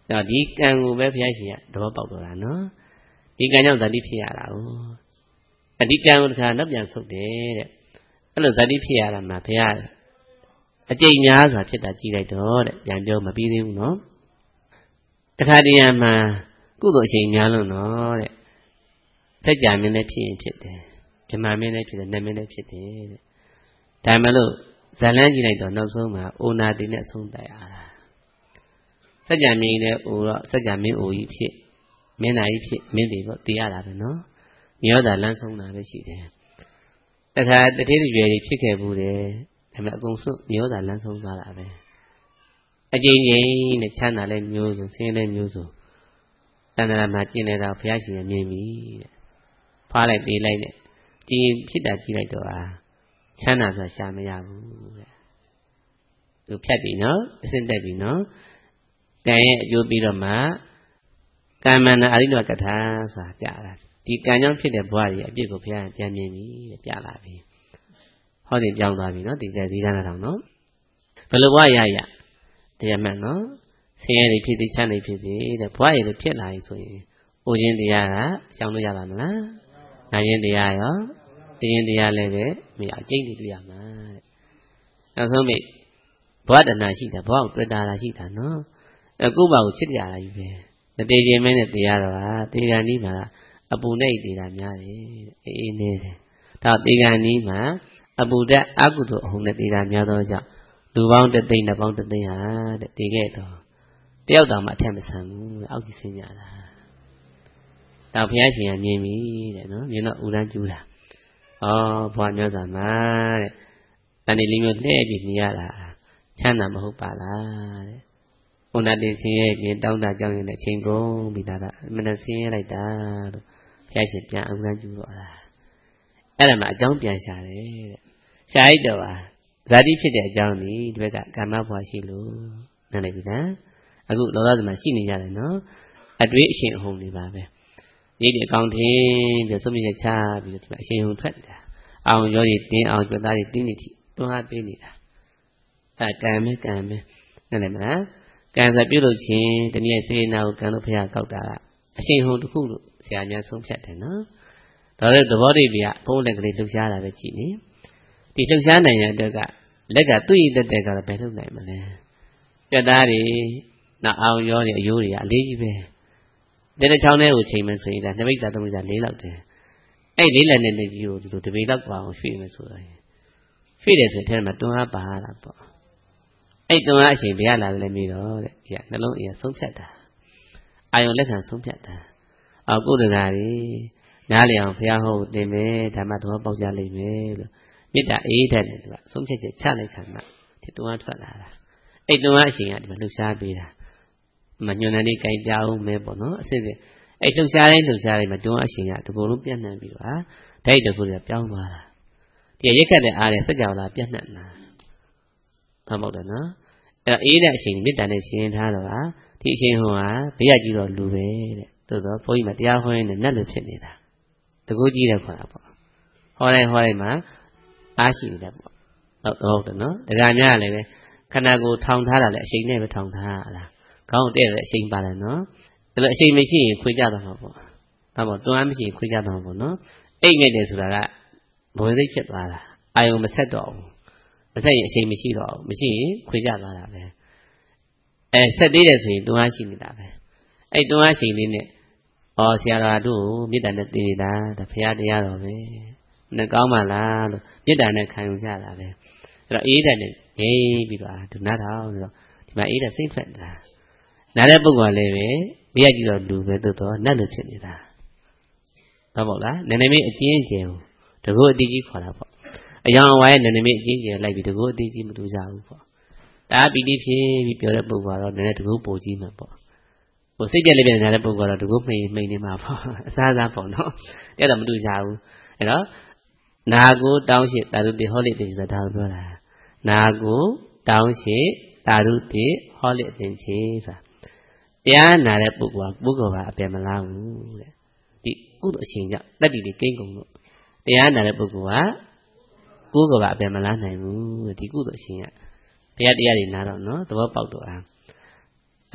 တော့ဒီကံကိုပဲဘုရားရှင်ကသဘောပေါက်တော့တာနော်ဒီကံကြောင့်ဇာတိဖြစ်ရတာ哦အဒီကံကိုတခါနောက်ပြန်ဆုတ်တယ်တဲ့အဲ့လိုဇာတိဖြစ်ရတာမှာဘုရားအကျိန်များစွာဖြစ်တာကြည့်လိုက်တော့တဲ့ပြန်ပြောမပြီးသေးဘူးနော်တခါတည်းမှာကုသိုလ်အချိန်များလို့နော်တဲ့စัจ जा မင်းလည်းဖြစ်ရင်ဖြစ်တယ်ဓမ္မမင်းလည်းဖြစ်တယ်နတ်မင်းလည်းဖြစ်တယ်တဲ့ဒါမှမလို့ဇာလန်းကြည့်လိုက်တော့နောက်ဆုံးမှာအိုနာတိနဲ့ဆုံးတိုက်ရတာစัจ जा မင်းလည်းအိုတော့စัจ जा မင်းအိုကြီးဖြစ်မင်းသားကြီးဖြစ်မင်းတွေပေါ့တည်ရတာပဲနော်မြေဩဇာလန်းဆုံးတာပဲရှိတယ်တခါတတိယရွယ်ကြီးဖြစ်ခဲ့ဘူးတယ်ဒါပေမဲ့အကုန်စုမြေဩဇာလန်းဆုံးသွားတာပဲအကျဉ်းချင်းနဲ့ချမ်းသာလဲမျိုးစုဆင်းလဲမျိုးစုတဏ္ဍာမှာကျင်နေတာဘုရားရှင်ကမြင်ပြီတဲ့ဖားလိုက်ပေးလိုက်နဲ့ကြည်ဖြစ်တာကြည့်လိုက်တော့ချမ်းသာဆိုတာရှာမရဘူးတဲ့သူဖြတ်ပြီနော်အစင်တက်ပြီနော်ကံရဲ့အကျိုးပြီးတော့မှကမ္မန္တအရိနောကထာဆိုတာပြတာဒီကံကြောင့်ဖြစ်တဲ့ဘဝကြီးအပြစ်ကိုဘုရားပြန်မြင်ပြီတဲ့ပြလာပြီဟောဒီကြောင်းသွားပြီနော်ဒီကဇီးရနာတော်နော်ဘယ်လိုဘဝရရတရားမှန်နော်ဆင်းရဲတွေဖြစ်စေချမ်းသာဖြစ်စေတဲ့ဘဝရည်တွေဖြစ်လာပြီဆိုရင်အိုခြင်းတရားကရှောင်လို့ရပါမလားနာခြင်းတရားရောတင်းတရားလည်းပဲမရအကျင့်တွေတွေ့ရမှာတဲ့နောက်ဆုံးမိဘဝတဏှာရှိတာဘဝကိုတွေ့တာရှိတာနော်ကိုယ့်ဘာကိုချစ်ကြတာကြီးပဲမတည်ခြင်းမဲနဲ့တရားတော်ဟာတေဂန်ဤမှာအပူနဲ့တည်တာများတယ်အေးနေတယ်ဒါတေဂန်ဤမှာအပူတက်အကုသိုလ်အဟုန်နဲ့တည်တာများသောကြောင့်လူပေါင်းတသိန်းနှစ်ပေါင်းတသိန်းဟာတဲ့တည်ခဲ့တော့တယောက်တောင်မှအထက်မဆန်ဘူးအောက်ကြီးဆင်းကြတာဒါဘုရားရှင်ကမြင်ပြီတဲ့နော်မြင်တော့ဥဒန်းကျူးတာဩဘွားမျိုးစာမှာတဲ့တဏှိလေးမျိုးလှည့်ပြီးနေရတာချမ်းသာမဟုတ်ပါလားတဲ့ဘုနာတင်ဆင်းရဲပြင်တောင်းတကြောင်းရင်လည်းချိန်ကုန်ပြီးသားမနဲ့ဆင်းရဲလိုက်တာလို့ဘုရားရှင်ပြန်ဥဒန်းကျူးတော့တာအဲ့ဒါမှအကြောင်းပြန်ရှာတယ်တဲ့ရှာလိုက်တော့ပါဇာတိဖြစ်တဲ့အကြောင်းဒီဘက်ကကာမဘွားရှိလို့နားလည်ပြီလားအခုလောကမှာရှိနေရတယ်နော်အတွေ့အရှင်အဟုန်တွေပါပဲဒီအကောင်ထင်းပြီးဆုံးမြတ်ချပြီးတော့ဒီမှာအရှင်ဟုန်ထွက်နေတာအောင်ရောတွေတင်းအောင်ကြွသားတွေတင်းနေတိတွန်းအားပေးနေတာအဲကံမဲနားလည်မလားကံဆိုပြုလုပ်ခြင်းတနည်းစေနာကိုကံလို့ဖះကောက်တာအရှင်ဟုန်တစ်ခုလို့ဆရာများဆုံးဖြတ်တယ်နော်ဒါလည်းသဘောတည်းပြဘုန်းလက်ကလေးလှုပ်ရှားတာပဲကြည့်နေဒီလှုပ်ရှားနိုင်တဲ့အတွက်ကလက်ကသူ့ရည်တက်တဲ့ကတော့ဘယ်လှုပ်နိုင်မလဲကြွသားတွေနောက်အောင်ရောတွေအယိုးတွေကအလေးကြီးပဲတဲ့ချောင်းထဲကိုချိန်မှဆိုရင်ဒါနှစ်မိတ်တာသုံးမိတ်တာ၄လောက်တယ်အဲ့၄လက်နဲ့လက်ကြီးကိုဒီလိုတပိလောက်ပါအောင်ရွှေ့မယ်ဆိုရင်ရွှေ့တယ်ဆိုတဲ့ထဲမှာတွန်းအားပါတာပေါ့အဲ့တွန်းအားအချိန်ဘယ်ရလာလဲမေးတော့တဲ့ဒီကနှလုံးအရင်ဆုံးဖြတ်တာအာယုံလက်ခံဆုံးဖြတ်တာအော်ကိုယ်တရားကြီးနားလည်အောင်ဘုရားဟောသင်မယ်ဓမ္မသဘောပေါက်ကြလိမ့်မယ်လို့မေတ္တာအေးတဲ့တယ်သူကဆုံးဖြတ်ချက်ချလိုက်ခါမှဒီတွန်းအားထွက်လာတာအဲ့တွန်းအားအချိန်ကဒီမှာလှုပ်ရှားပေးတာမညွန်တဲ့လေးကြိုက်ကြအောင်မဲပေါ့နော်အစစ်ကအဲ့လှုပ်ရှားတိုင်းမှာတွန်းအားအချိန်ကဒီကုလုံးပြန့်နှံ့ပြီးတော့ဓာတ်တခုကပြောင်းသွားတာဒီရက်ခတ်တဲ့အားနဲ့စัจ java လာပြန့်နှံ့လာဟုတ်တယ်နော်အဲ့တော့အေးတဲ့အချိန်မေတ္တာနဲ့ရှင်းထားတော့ဒီအချိန်ဟောဟာဘေးရကြီးတော့လူပဲတဲ့သို့သောဘုန်းကြီးမတရားဟောရင်လည်းနတ်လိုဖြစ်နေတာတကူကြီးတယ်ခေါ်တာပေါ့ဟောတိုင်းမှာအားရှိနေတယ်ပေါ့ဟုတ်တယ်နော်ဒကာများလည်းပဲခန္ဓာကိုယ်ထောင်ထားတာလည်းအချိန်နဲ့ပဲထောင်ထားရလားခေါင်းတဲ့လည်းအချိန်ပါတယ်နော်ဒါလို့အချိန်မရှိရင်ခွေကြတော့မှာပေါ့ဒါပေါ့တွန်းအားမရှိရင်ခွေကြတော့မှာပေါ့နော်အိတ်မဲ့တယ်ဆိုတာကဘဝင်စိတ်ဖြစ်သွားတာအာယုံမဆက်တော့ဘူးမဆက်ရင်အချိန်မရှိတော့ဘူးမရှိရင်ခွေကြသွားတာပဲဆက်သေးတယ်ဆိုရင်တွန်းအားရှိနေတာပဲအဲ့တွန်းအားရှိလေးနဲ့ဆရာတော်တို့မေတ္တာနဲ့တည်နေတာဒါဘုရားတရားတော်ပဲနဲ့ကောင်းပါလားလို့မေတ္တာနဲ့ခံယူကြတာပဲအဲ့တော့အေးတဲ့နဲ့ငြိမ်ပြီးတော့ဒုနာထောင်ဆိုတော့ဒီမှာအေးတဲ့စိတ်ထွက်တာနားတဲ့ပုဂ္ဂိုလ်လည်းပဲဘေးကကြည့်တော့လူပဲသို့တော့နတ်လိုဖြစ်နေတာဟုတ်ပါ့လားနည်းနည်းအကျဉ်းကျယ်တကူအတိကြီးခေါ်တာပေါ့အယောင်အဝါရဲ့နည်းနည်းအကျဉ်းကျယ်လိုက်ပြီးတကူအတိကြီးမတူကြဘူးပေါ့ဒါပီတိဖြစ်ပြီးပြောတဲ့ပုဂ္ဂိုလ်ကတော့နည်းနည်းတကူပိုကြီးမှာပေါ့ဟိုစိတ်ပြက်လေးပြက်နေတဲ့ပုဂ္ဂိုလ်ကတော့တကူမှိန်နေမှာပေါ့အစားပေါ့နော်အဲ့တော့မတူကြဘူးအဲ့တော့နာကိုတောင်းရှိတာတို့တိဟောလိတိဆိုတာဒါကိုပြောတာနာကိုတောင်းရှိတာတို့တိဟောလိတင်ချေဆိုတာတရားနာတဲ့ပုဂ္ဂိုလ်ကပုဂ္ဂိုလ်ကအပြည့်မလားဘူးတဲ့ဒီကုသိုလ်အရှင်ကြောင့်တတ္တိတွေကိန်းကုန်လို့တရားနာတဲ့ပုဂ္ဂိုလ်ကကိုယ်ကအပြည့်မလားနိုင်ဘူးဒီကုသိုလ်အရှင်ကဘုရားတရားတွေနာတော့နော်သဘောပေါက်တော့နောက်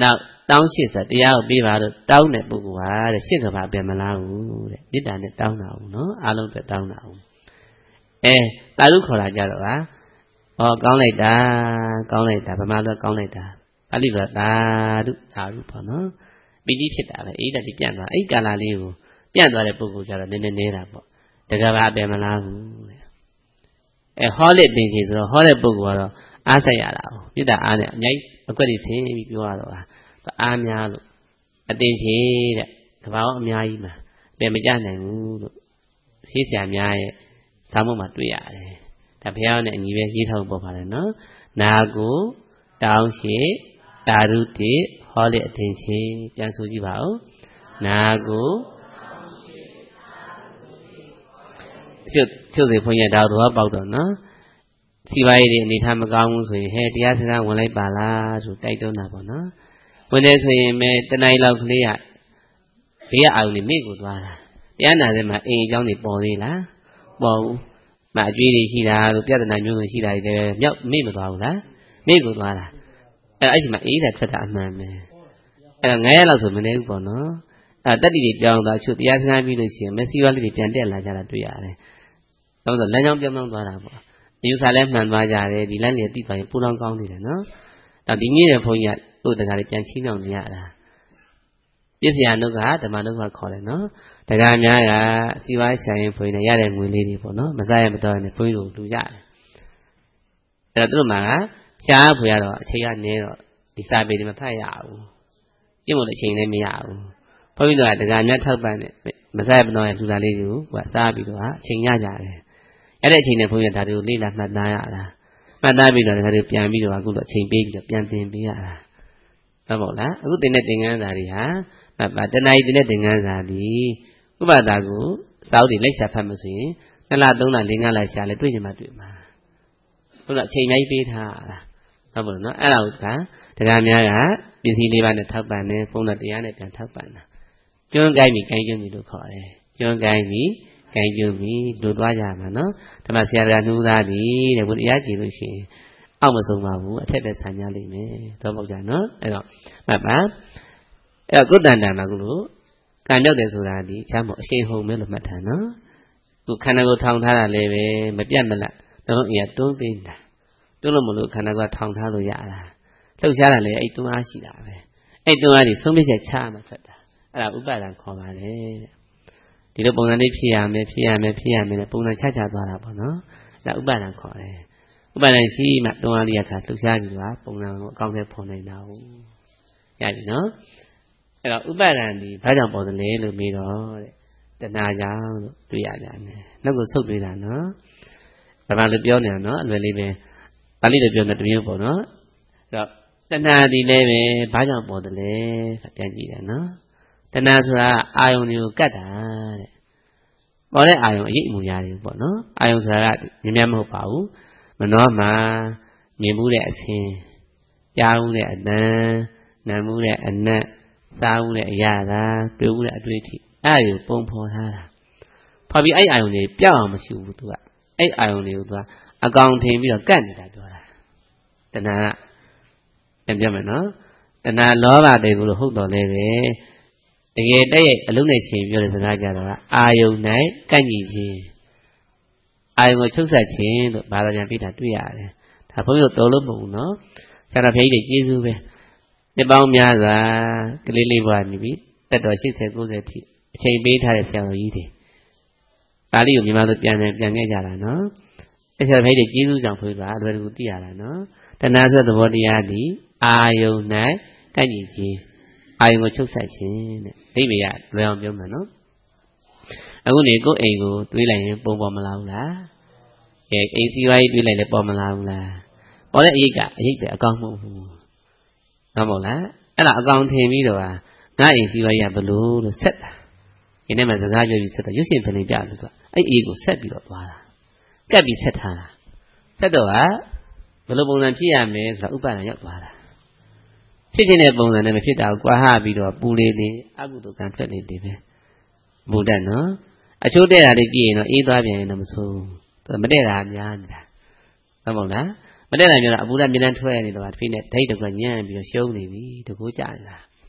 တောင်းရှိဆိုတရားကိုပြီးပါလို့တောင်းတဲ့ပုဂ္ဂိုလ်ဟာတဲ့ရှစ်ကဘာပြန်မလားဘူးတဲ့မေတ္တာနဲ့တောင်းတာဘူးနော်အားလုံးအတွက်တောင်းတာဘူးတာဓုခေါ်လာကြတော့ဟာကောင်းလိုက်တာဗမာလိုကောင်းလိုက်တာပါဠိလိုသာဓုပေါ့နော်ပီတိဖြစ်တာပဲအေးတတိပြန့်သွားအဲ့ကာလလေးကိုပြန့်သွားတဲ့ပုဂ္ဂိုလ်ကျတော့နည်းနည်းနေတာပေါ့တကဘာပြန်မလားဘူးတဲ့ဟောလက်တင်စီဆိုတော့ဟောတဲ့ပုဂ္ဂိုလ်ကတော့အားဆက်ရတာမေတ္တာအားနဲ့အများကြီးအကွက်တွေဆင်းပြီးပြောရတော့အားများလို့အတင်ချေတဲ့ကဘာအများကြီးမှာပြန်မကြနိုင်ဘူးလို့ရှင်းဆရာများရဲ့စာမုတ်မှာတွေ့ရတယ်ဒါဘုရားနဲ့အညီပဲရေးထားဖို့ပေါ်ပါတယ်နော်နာကိုတောင်းရှိတာရုတိဟောလေအတင်ချေပြန်ဆိုကြည့်ပါဦးနာကိုချုပ်စေခွင့်ရတာတော့ပေါက်တော့နော်စီပါရီတွေအနေထားမကောင်းဘူးဆိုရင်ဟဲ့တရားစကားဝင်လိုက်ပါလားဆိုတိုက်တွန်းတာပေါ့နော်ဝင်နေဆိုရင်မဲတနိုင်လောက်ကလေးကဘေးကအာရုံနဲ့မိကိုသွားတာတရားနာတဲ့မှာအိမ်အကြောင်းတွေပေါ်သေးလားပေါ်ဘူးမအကျွေးတွေရှိတာတို့ပြဿနာမျိုးတွေရှိတာတွေလည်းမြောက်မိမသွားဘူးလားမိကိုသွားတာအဲ့ဒီမှာအေးတာထွက်တာအမှန်ပဲအဲ့9ရက်လောက်ဆိုမနေဘူးပေါ့နော်တက်တိတွေပြောင်းသွားချုပ်တရားစကားပြီးလို့ရှိရင်မက်ဆီဝါလေးတွေပြန်တက်လာကြတာတွေ့ရတယ်။ဒါဆိုလမ်းကြောင်းပြောင်းသွားတာပေါ့။အယူဆလည်းမှန်သွားကြတယ်ဒီလမ်းတွေတိသွားရင်ပူလောင်ကောင်းနေတယ်နော်။ဒါဒီနေ့တဲ့ဘုန်းကြီးကသူ့တကားလေးပြန်ချင်းမြောင်နေရတာ။ပြည့်စရာနုကဓမ္မနုကခေါ်တယ်နော်။တကားများကစီဝါဆိုင်ရင်ဘုန်းကြီးနဲ့ရတဲ့ငွေလေးတွေပေါ့နော်။မစားရမတော်နဲ့ဘုန်းကြီးတို့လူကြတယ်။အဲ့တော့သူတို့မှာရှားဖွေရတော့အချိန်ကနေတော့ဒီစာပေတွေမဖတ်ရဘူး။ကျင့်ဖို့အချိန်လည်းမရဘူး။ဘုန်းကြီးတို့ကတကားများထောက်ပံ့တယ်မစားရမတော်ရဲ့လူသားလေးတွေကိုစားပြီးတော့အချိန်ရကြတယ်အဲ့ဒီအချိန်နဲ့ဘုန်းကြီးကဒါတွေကိုလေ့လာမှတ်သားရတာမှတ်သားပြီးတော့ဒါတွေပြန်ပြီးတော့အခုတော့အချိန်ပေးပြီးတော့ပြန်သင်ပေးရတာဟုတ်ပါ့လားအခုသင်တဲ့သင်ခန်းစာတွေဟာတဏှာကြီးသင်တဲ့သင်ခန်းစာဒီဥပဒါကိုစာအုပ်တွေလိုက်ရှာဖတ်မှဆိုရင်2လ3လ4 5လရှာလဲတွေ့ချင်မှတွေ့မှာဟုတ်လားအချိန်ကြီးပေးထားတာဟုတ်ပါ့နော်အဲ့ဒါကဒကာများကပစ္စည်းလေးပါးနဲ့ထောက်ပံ့တယ်ဘုန်းတော်တရားနဲ့ပြန်ထောက်ပံ့တာကျွန်းကိုင်းပြီးကိုင်းကျွန်းပြီးလို့ခေါ်တယ်ကျွန်းကိုင်းပြီးကိုင်းကျွန်းပြီးလို့သွားကြမှာနော်ဓမ္မဆရာကနှူးသားသည်တဲ့ဘုရားကြည်လို့ရှိရင်အောက်မဆုံးပါဘူးအထက်ပဲဆံကြလိမ့်မယ်တော့ပေါ့ကြနော်အဲ့တော့မှတ်ပါအဲ့တော့ကုသန္တမှာကုလို့ကံရောက်တယ်ဆိုတာဒီချမ်းမို့အရှိန်ဟုန်ပဲလို့မှတ်ထားနော်ခုခန္ဓာကိုယ်ထောင်ထားတာလည်းပဲမပြတ်မလတ်တော့အရာတွန်းပေးတာတွန်းလို့မလို့ခန္ဓာကိုယ်ထောင်ထားလို့ရတာလှုပ်ရှားတာလည်းအဲ့တွန်းအားရှိတာပဲအဲ့တွန်းအားဒီဆုံးဖြတ်ချက်ချမှထွက်တာအဲ့ဒါဥပါဒံခေါ်ပါတယ်ဒီလိုပုံစံလေးဖြစ်ရမယ်နဲ့ပုံစံချသွားတာပေါ့နော်ဒါဥပါဒံခေါ်တယ်ဥပါဒံရှိမှတွန်းအားလေးရခါလှုပ်ရှားပြီးတော့ပုံစံကိုအကောင့်ထဲပေါ်နေတာဟုတ်ရပြီနော်အဲ့တော့ဥပါဒံဒီဘာကြောင့်ပေါ်သလဲလို့မေးတော့တဲ့တဏှာကြောင့်လို့တွေ့ရကြတယ်နောက်ကိုဆုတ်ပေးတာနော်ဘာမှလည်းပြောနေတာနော်အလွယ်လေးပဲပါဠိလိုပြောနေတမျိုးပေါ့နော်အဲ့တော့တဏှာဒီလည်းပဲဘာကြောင့်ပေါ်သလဲဆိုပြန်ကြည့်တယ်နော်တဏှာဆိုတာအာယုန်တွေကိုကတ်တာတဲ့ပေါ်တဲ့အာယုန်အရေးအမူအရာတွေပေါ့နော်အာယုန်ဆိုတာကမြင်မြတ်မဟုတ်ပါဘူးမနှောမှာမြင်မှုတဲ့အဆင်းကြားမှုတဲ့အတန်နားမှုတဲ့အနတ်စားမှုတဲ့အရာသာတွေ့မှုတဲ့အတွေ့အထိအဲ့ဒါကိုပုံဖော်ထားတာဖော်ပြီးအဲ့အာယုန်တွေပြောက်အောင်မရှိဘူးသူကအဲ့အာယုန်တွေကိုသူကအကောင်ထင်ပြီးတော့ကတ်နေတာပြောတာတဏှာကပြန်ပြမယ်နော်တဏှာလောဘတွေကိုလို့ဟုတ်တော်လဲပဲတကယ်တည်းရဲ့အလုံးနဲ့ရှင်ပြောတဲ့စကားကြတော့အာယုန်၌ကန့်ညီခြင်းအာယုန်ကိုချုပ်ဆက်ခြင်းလို့ဘာသာပြန်ပြတာတွေ့ရတယ်ဒါဘုန်းကြီးတို့တော်လို့မဟုတ်ဘူးနော်ဆရာတော်ဘုရားကြီးကျေးဇူးပဲနှစ်ပေါင်းများစွာကလေးလေးဘွားနေပြီတက်တော်80 90အထိအချိန်ပေးထားတဲ့ဆရာတော်ကြီးတွေပါဠိကိုမြန်မာလိုပြန်ခဲ့ကြတာနော်အဲ့ဆရာတော်ဘုရားကြီးကျေးဇူးကြောင့်ဘုရားအလွယ်တကူသိရတာနော်တဏှာဆိုတဲ့သဘောတရားသည်အာယုန်၌ကန့်ညီခြင်းအာယုံကိုချုပ်ဆက်ခြင်းတဲ့အိဗေကလွယ်အောင်ပြောမှာနော်အခုနေကိုယ်အိမ်ကိုတွေးလိုက်ရင်ပုံပေါ်မလာဘူးလားကဲအိမ်စီဝါးကြီးတွေးလိုက်လည်းပေါ်မလာဘူးလားပေါ်တဲ့အရေးကအရေးပဲအကောင်မဟုတ်ဘူးဟုတ်မို့လားအဲ့ဒါအကောင်ထင်ပြီးတော့ငါအိမ်စီဝါးကြီးကဘလို့လို့ဆက်တာဒီနေ့မှစကားပြောပြီးဆက်တာရွှေရှင်ဖလင်ပြလို့သူအဲ့အေးကိုဆက်ပြီးတော့သွားတာကပ်ပြီးဆက်ထားတာဆက်တော့ကဘလို့ပုံစံဖြစ်ရမယ်ဆိုတာဥပါဒံရောက်သွားတာဖြစ်တဲ့ပုံစံနဲ့မဖြစ်တာကိုကွာဟပြီးတော့ပူလေးလေးအကုသိုလ်ကံထွက်လေးတွေပဲဘုဒ္ဓနော်အချိုးတဲ့တာလေးကြည့်ရင်တော့အေးသွားပြန်ရင်တော့မဆိုးဘူးမတဲ့တာများနေတာဟုတ်ပါ့လားမတဲ့တာများတော့အပူဓာတ်မြင်တမ်းထွက်နေတော့ဖိနဲ့ဒိတ်တကွညံ့ပြီးတော့ရှုံးနေပြီတကူကြနေတာ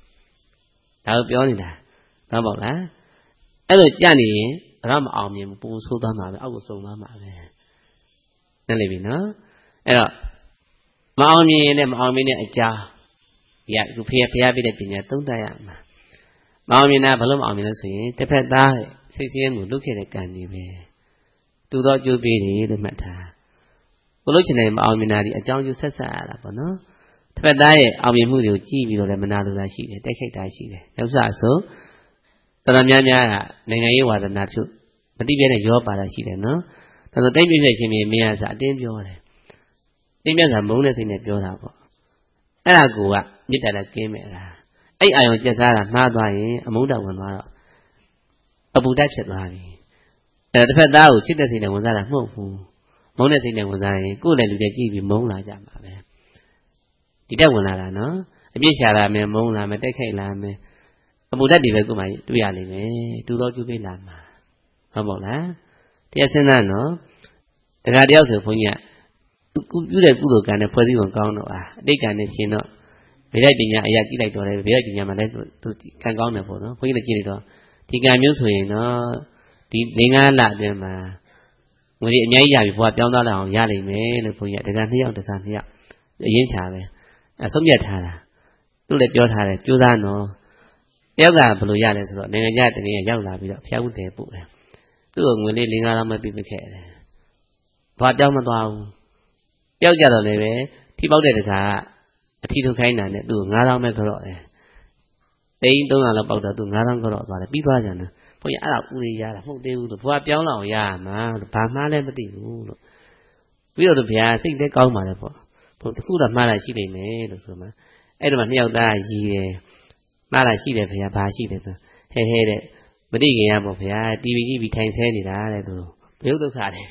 ဒါကိုပြောနေတာတော့ပေါ့လားအဲ့လိုကြနေရင်ဘယ်တော့မအောင်မြင်ဘူးပူဆိုးသွားမှာပဲအောက်ကိုစုံသွားမှာပဲนั่นလေပြီနော်အဲ့တော့မအောင်မြင်ရင်လည်းမအောင်မြင်တဲ့အကြောင်းဒီကဖျားပြတဲ့ပညာသုံးသပ်ရမှာမအောင်မြင်တာဘာလို့မအောင်မြင်လဲဆိုရင်တစ်ဖက်သားစိတ်ဆင်းရဲမှုလုပ်ခဲ့တဲ့ကံတွေပဲတူသောကျိုးပေးတယ်လို့မှတ်ထားကိုလို့ချင်တယ်မအောင်မြင်တာဒီအကြောင်းကျိုးဆက်ဆက်ရတာပေါ့နော်တစ်ဖက်သားရဲ့အောင်မြင်မှုတွေကိုကြည့်ပြီးတော့လည်းမနာလိုတာရှိတယ်တိုက်ခိုက်တာရှိတယ်ရောက်စားဆိုတော်တော်များများကနိုင်ငံရေးဝါဒနာတို့မတိပြတဲ့ရောပါတာရှိတယ်နော်ဒါဆိုတိတ်ပြည့်ပြည့်ချင်းမင်းရစားအတင်းပြောတယ်တင်းပြတ်ကမုန်းတဲ့စိတ်နဲ့ပြောတာပေါ့အဲ့ဒါကမေတ္တာနဲ့ကင်းမဲ့လားအဲ့အာယုံကျက်စားတာမှားသွားရင်အမုန်းတော်ဝင်သွားတော့အပူတက်ဖြစ်သွားပြီအဲ့တစ်ဖက်သားကိုချစ်တဲ့စိတ်နဲ့ဝင်စားတာမဟုတ်ဘူးမုန်းတဲ့စိတ်နဲ့ဝင်စားရင်ကိုယ်လည်းလူတွေကြည့်ပြီးမုန်းလာကြမှာပဲဒီတက်ဝင်လာတာနော်အပြစ်ရှာလာမယ်မုန်းလာမယ်တိုက်ခိုက်လာမယ်အပူတက်တွေပဲကိုယ်မှတွေ့ရလိမ့်မယ်တူသောကျူးပေးလာမှာဟုတ်ပါ့လားတရားစဉ်းစားနော်တခါတယောက်ဆိုဘုန်းကြီးကပြုတဲ့ကုသိုလ်ကံနဲ့ဖွဲ့စည်းပုံကောင်းတော့အတိတ်ကံနဲ့ရှင်တော့ဗေဒပညာအရာကြည့်လိုက်တော့လေဗေဒပညာမှာလည်းသူကံကောင်းတယ်ပေါ့နော်ဘုန်းကြီးလည်းကြည့်လိုက်တော့ဒီကံမျိုးဆိုရင်တော့ဒီ5လအတွင်းမှာငွေအများကြီးရပြီဘုရားပြောင်းသွားလာအောင်ရလိမ့်မယ်လို့ဘုန်းကြီးကတက္က2ယောက်အရင်ချာပဲအဆုံးဖြတ်ထားတာသူလည်းပြောထားတယ်ကြိုးစားနော်တယောက်ကဘယ်လိုရလဲဆိုတော့နိုင်ငံခြားတကယ်ရောက်လာပြီးတော့ဖျားဦးတယ်ပို့တယ်သူ့ကိုငွေလေး5လောက်မှပြခဲ့တယ်ဘာပြောင်းမသွားဘူးတယောက်ကြတော့လည်းပဲထိပေါက်တဲ့တခါအထီထုတ်ခိုင်းတာနဲ့သူ့ကို9000ပဲကြော့တယ်တိန်း300လောက်ပေါက်တော့သူ9000ကြော့သွားတယ်ပြီးသွားကြတယ်ဘုန်းကြီးအဲ့ဒါဦးလေးရတာမဟုတ်သေးဘူးလို့ဘုရားပြောင်းလာအောင်ရမှာလို့ဘာမှလည်းမသိဘူးလို့ပြီးတော့ဘုရားစိတ်လည်းကောင်းပါလေပေါ့ဘုတခုတော့မှားတာရှိနေမယ်လို့ဆိုမှအဲ့တော့မှ2ယောက်သားရည်တယ်မှားတာရှိတယ်ဘုရားဘာရှိတယ်ဆိုဟဲတဲ့မတိခင်ရပေါ့ဘုရား TV ကြည့်ပြီးထိုင်ဆဲနေတာတဲ့သူဘုဒ္ဓခါတယ်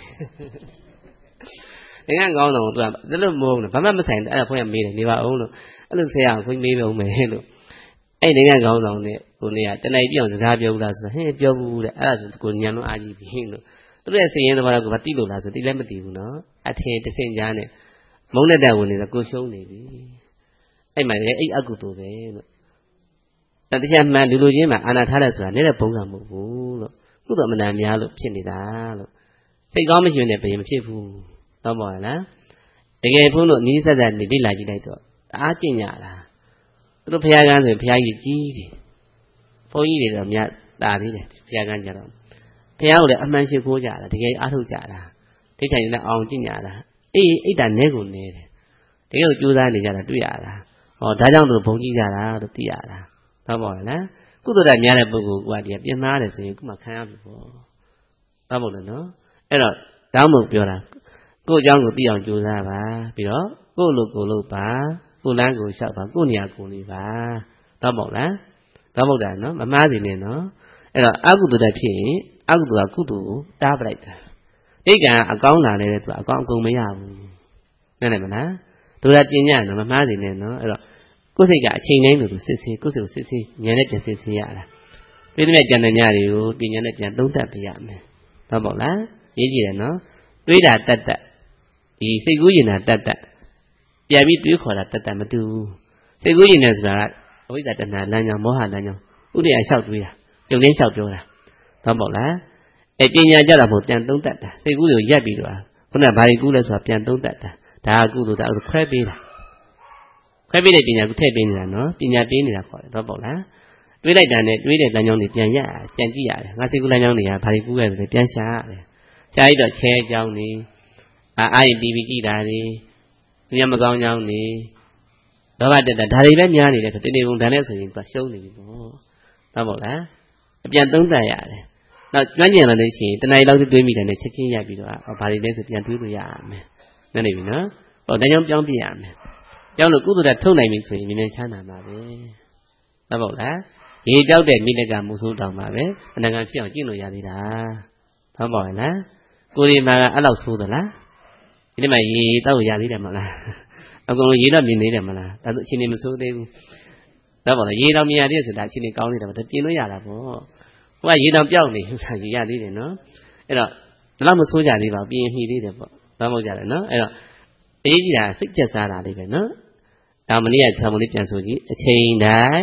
ငါကောင်းတော့သူကဒါလို့မဟုတ်ဘူးဘာမှမဆိုင်အဲ့ဒါဘုရားမေးတယ်နေပါအောင်လို့အဲ့လိုဆရာကခွင့်မေးပြုံးမယ်လို့အဲ့ငါကောင်းဆောင်နဲ့ကိုနေကတဏှာပြအောင်စကားပြောဘူးလားဆိုဟဲ့ပြောဘူးတဲ့အဲ့ဒါဆိုကိုညံတော့အာကြည့်ပြီလို့သူတို့ရဲ့စည်ရင်သဘာဝကဘာတိလို့လားဆိုတိလည်းမတိဘူးနော်အထင်တဆင့်ကြားနဲ့မုန်းလက်တဲ့ဝင်နေတော့ကိုရှုံးနေပြီအဲ့မှလည်းအဲ့အကုသိုလ်ပဲလို့တရားမှန်လူလူချင်းမှာအာနာထားတယ်ဆိုတာနေတဲ့ဘုံကမဟုတ်ဘူးလို့ကုသိုလ်မနာများလို့ဖြစ်နေတာလို့စိတ်ကောင်းမရှိရင်လည်းဘယ်မဖြစ်ဘူးတော့ပါလားတကယ်ဘုန်းတို့နီးစက်စက်နေလိလာကြည့်လိုက်တော့အားကျင့်ကြတာသူတို့ဘုရားကန်းဆိုဘုရားကြီးကြီးတယ်ဘုန်းကြီးတွေတော့မြတ်တာသေးတယ်ဘုရားကန်းကြတော့ဘုရားကိုလည်းအမှန်ရှိခိုးကြတာတကယ်အားထုတ်ကြတာဒိဋ္ဌိနဲ့အောင်ကျင့်ကြတာအေးအိတ်တာနဲကိုနဲတယ်တကယ်ကိုကြိုးစားနေကြတာတွေ့ရတာဟောဒါကြောင့်သူဘုံကြီးကြတာလို့သိရတာတော့ပါလားကုသိုလ်ဓာတ်များတဲ့ပုဂ္ဂိုလ်ကဒီပြင်မာတယ်ဆိုရင်ခုမှခံရပြီပေါ့တော့မဟုတ်လားနော်အဲ့တော့တောင်းဖို့ပြောတာကိုယ့်အကြောင်းကိုသိအောင်ကြိုးစားပါပြီးတော့ကိုယ့်လိုကိုယ်လို့ပါကိုယ်လမ်းကိုလျှောက်ပါကိုယ့်နေရာကိုနေပါတော့မဟုတ်လားတော့မဟုတ်တာနော်မမှားစီနဲ့နော်အဲ့တော့အကုသိုလ်ဓာတ်ဖြစ်ရင်အကုသိုလ်ကကုသိုလ်ကိုတားပလိုက်တာအိတ်ကံအကောင်းလာတယ်သူကအကောင်းအကုန်မရဘူးနားလည်မလားသူကပြင်ညံ့နော်မမှားစီနဲ့နော်အဲ့တော့ကိုယ်စိတ်ကအချိန်တိုင်းလိုလိုစစ်စစ်ကိုယ်စိတ်ကိုစစ်စစ်ဉာဏ်နဲ့ပြန်စစ်စစ်ရတာပြည်တဲ့ဉာဏ်နဲ့ညတွေကိုပညာနဲ့ပြန်သုံးသပ်ပြရမယ်ဟုတ်ပါ့လားရေးကြည့်တယ်နော်တွေးတာတတ်တတ်ဒီစိတ်ကူးရင်တာတတ်တတ်ပြန်ပြီးတွေးခေါ်တာတတ်တတ်မတူဘူးစိတ်ကူးရင်တယ်ဆိုတာကအဝိဇ္ဇာတဏှာလမ်းကြောင်းမောဟလမ်းကြောင်းဥဒိယလျှောက်တွေးတာကြုံရင်းလျှောက်ပြောတာဟုတ်ပါ့လားအဲပညာကြတာမဟုတ်ပြန်သုံးတတ်တာစိတ်ကူးတွေကိုရက်ပြီးတော့ခုနကဘာတွေကူးလဲဆိုတာပြန်သုံးတတ်တာဒါကကုသိုလ်ဒါခွဲပေးတာခွဲပေးတဲ့ပညာကိုထည့်ပေးနေတာနော်ပညာပေးနေတာခေါ်တယ်တော့ပေါ့လားတွေးလိုက်တာနဲ့တွေးတဲ့လမ်းကြောင်းတွေပြန်ရပြန်ကြည့်ရတယ်ငါစိတ်ကူးလမ်းကြောင်းတွေကဘာတွေကူးခဲ့တယ်ပြန်ရှာရတယ်ရှားရတော့ချဲအကြောင်းနေအာရင်တီဗီကြည့်တာတွေညမကောင်းကြောင်းနေလောဘတက်တာဒါတွေပဲများနေတယ်ဆိုတနေ့ကုန်ဒါနဲ့ဆိုရင်သူရှုံးနေပြီပေါ့တော့ပေါ့လားအပြန်သုံးသပ်ရတယ်နောက်ကျွမ်းကျင်လာလို့ရှိရင်တဏှာလောက်တွေးမိတယ်နဲ့ချက်ချင်းရပြီးတော့ဘာတွေလဲဆိုပြန်တွေးလို့ရမယ်နားနေပြီနော်ဟောဒါကြောင့်ပြောင်းပြရမယ်ပြောင်းလို့ကုသိုလ်ဓာတ်ထုတ်နိုင်ပြီဆိုရင်မြင်ချမ်းသာပါပဲဟုတ်ပါ့လားရေတောက်တဲ့မိလကမူဆိုးတောင်ပါပဲအနာဂတ်ဖြစ်အောင်ကျင့်လို့ရသေးတာဟုတ်ပါ့လားကိုယ်ဒီမှာအဲ့လောက်ဆိုးသလားဒီမှာရေတောက်ရသေးတယ်မလားအကုန်လုံးရေတော့မြင်နေတယ်မလားဒါဆိုအချိန်နေမဆိုးသေးဘူးဟုတ်ပါ့လားရေတောင်မြင်ရသေးတယ်ဆိုတာအချိန်နေကောင်းနေတာပဲပြင်လို့ရတာပေါ့ဟိုကရေတောင်ပြောက်နေဆိုတာရေရသေးတယ်နော်အဲ့တော့ဒါတော့မဆိုးကြသေးပါဘူးပြင်မှီသေးတယ်ပေါ့ဘာမှမဟုတ်ကြတယ်နော်အဲ့တော့အရေးကြီးတာစိတ်ကျက်စားတာလေးပဲနော်ဒါမနေ့ကဆံမလေးပြန်ဆိုကြည့်အချိန်တိုင်း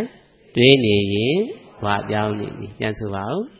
တွေးနေရင်ဝါပြောင်းနေပြီပြန်ဆိုပါဦး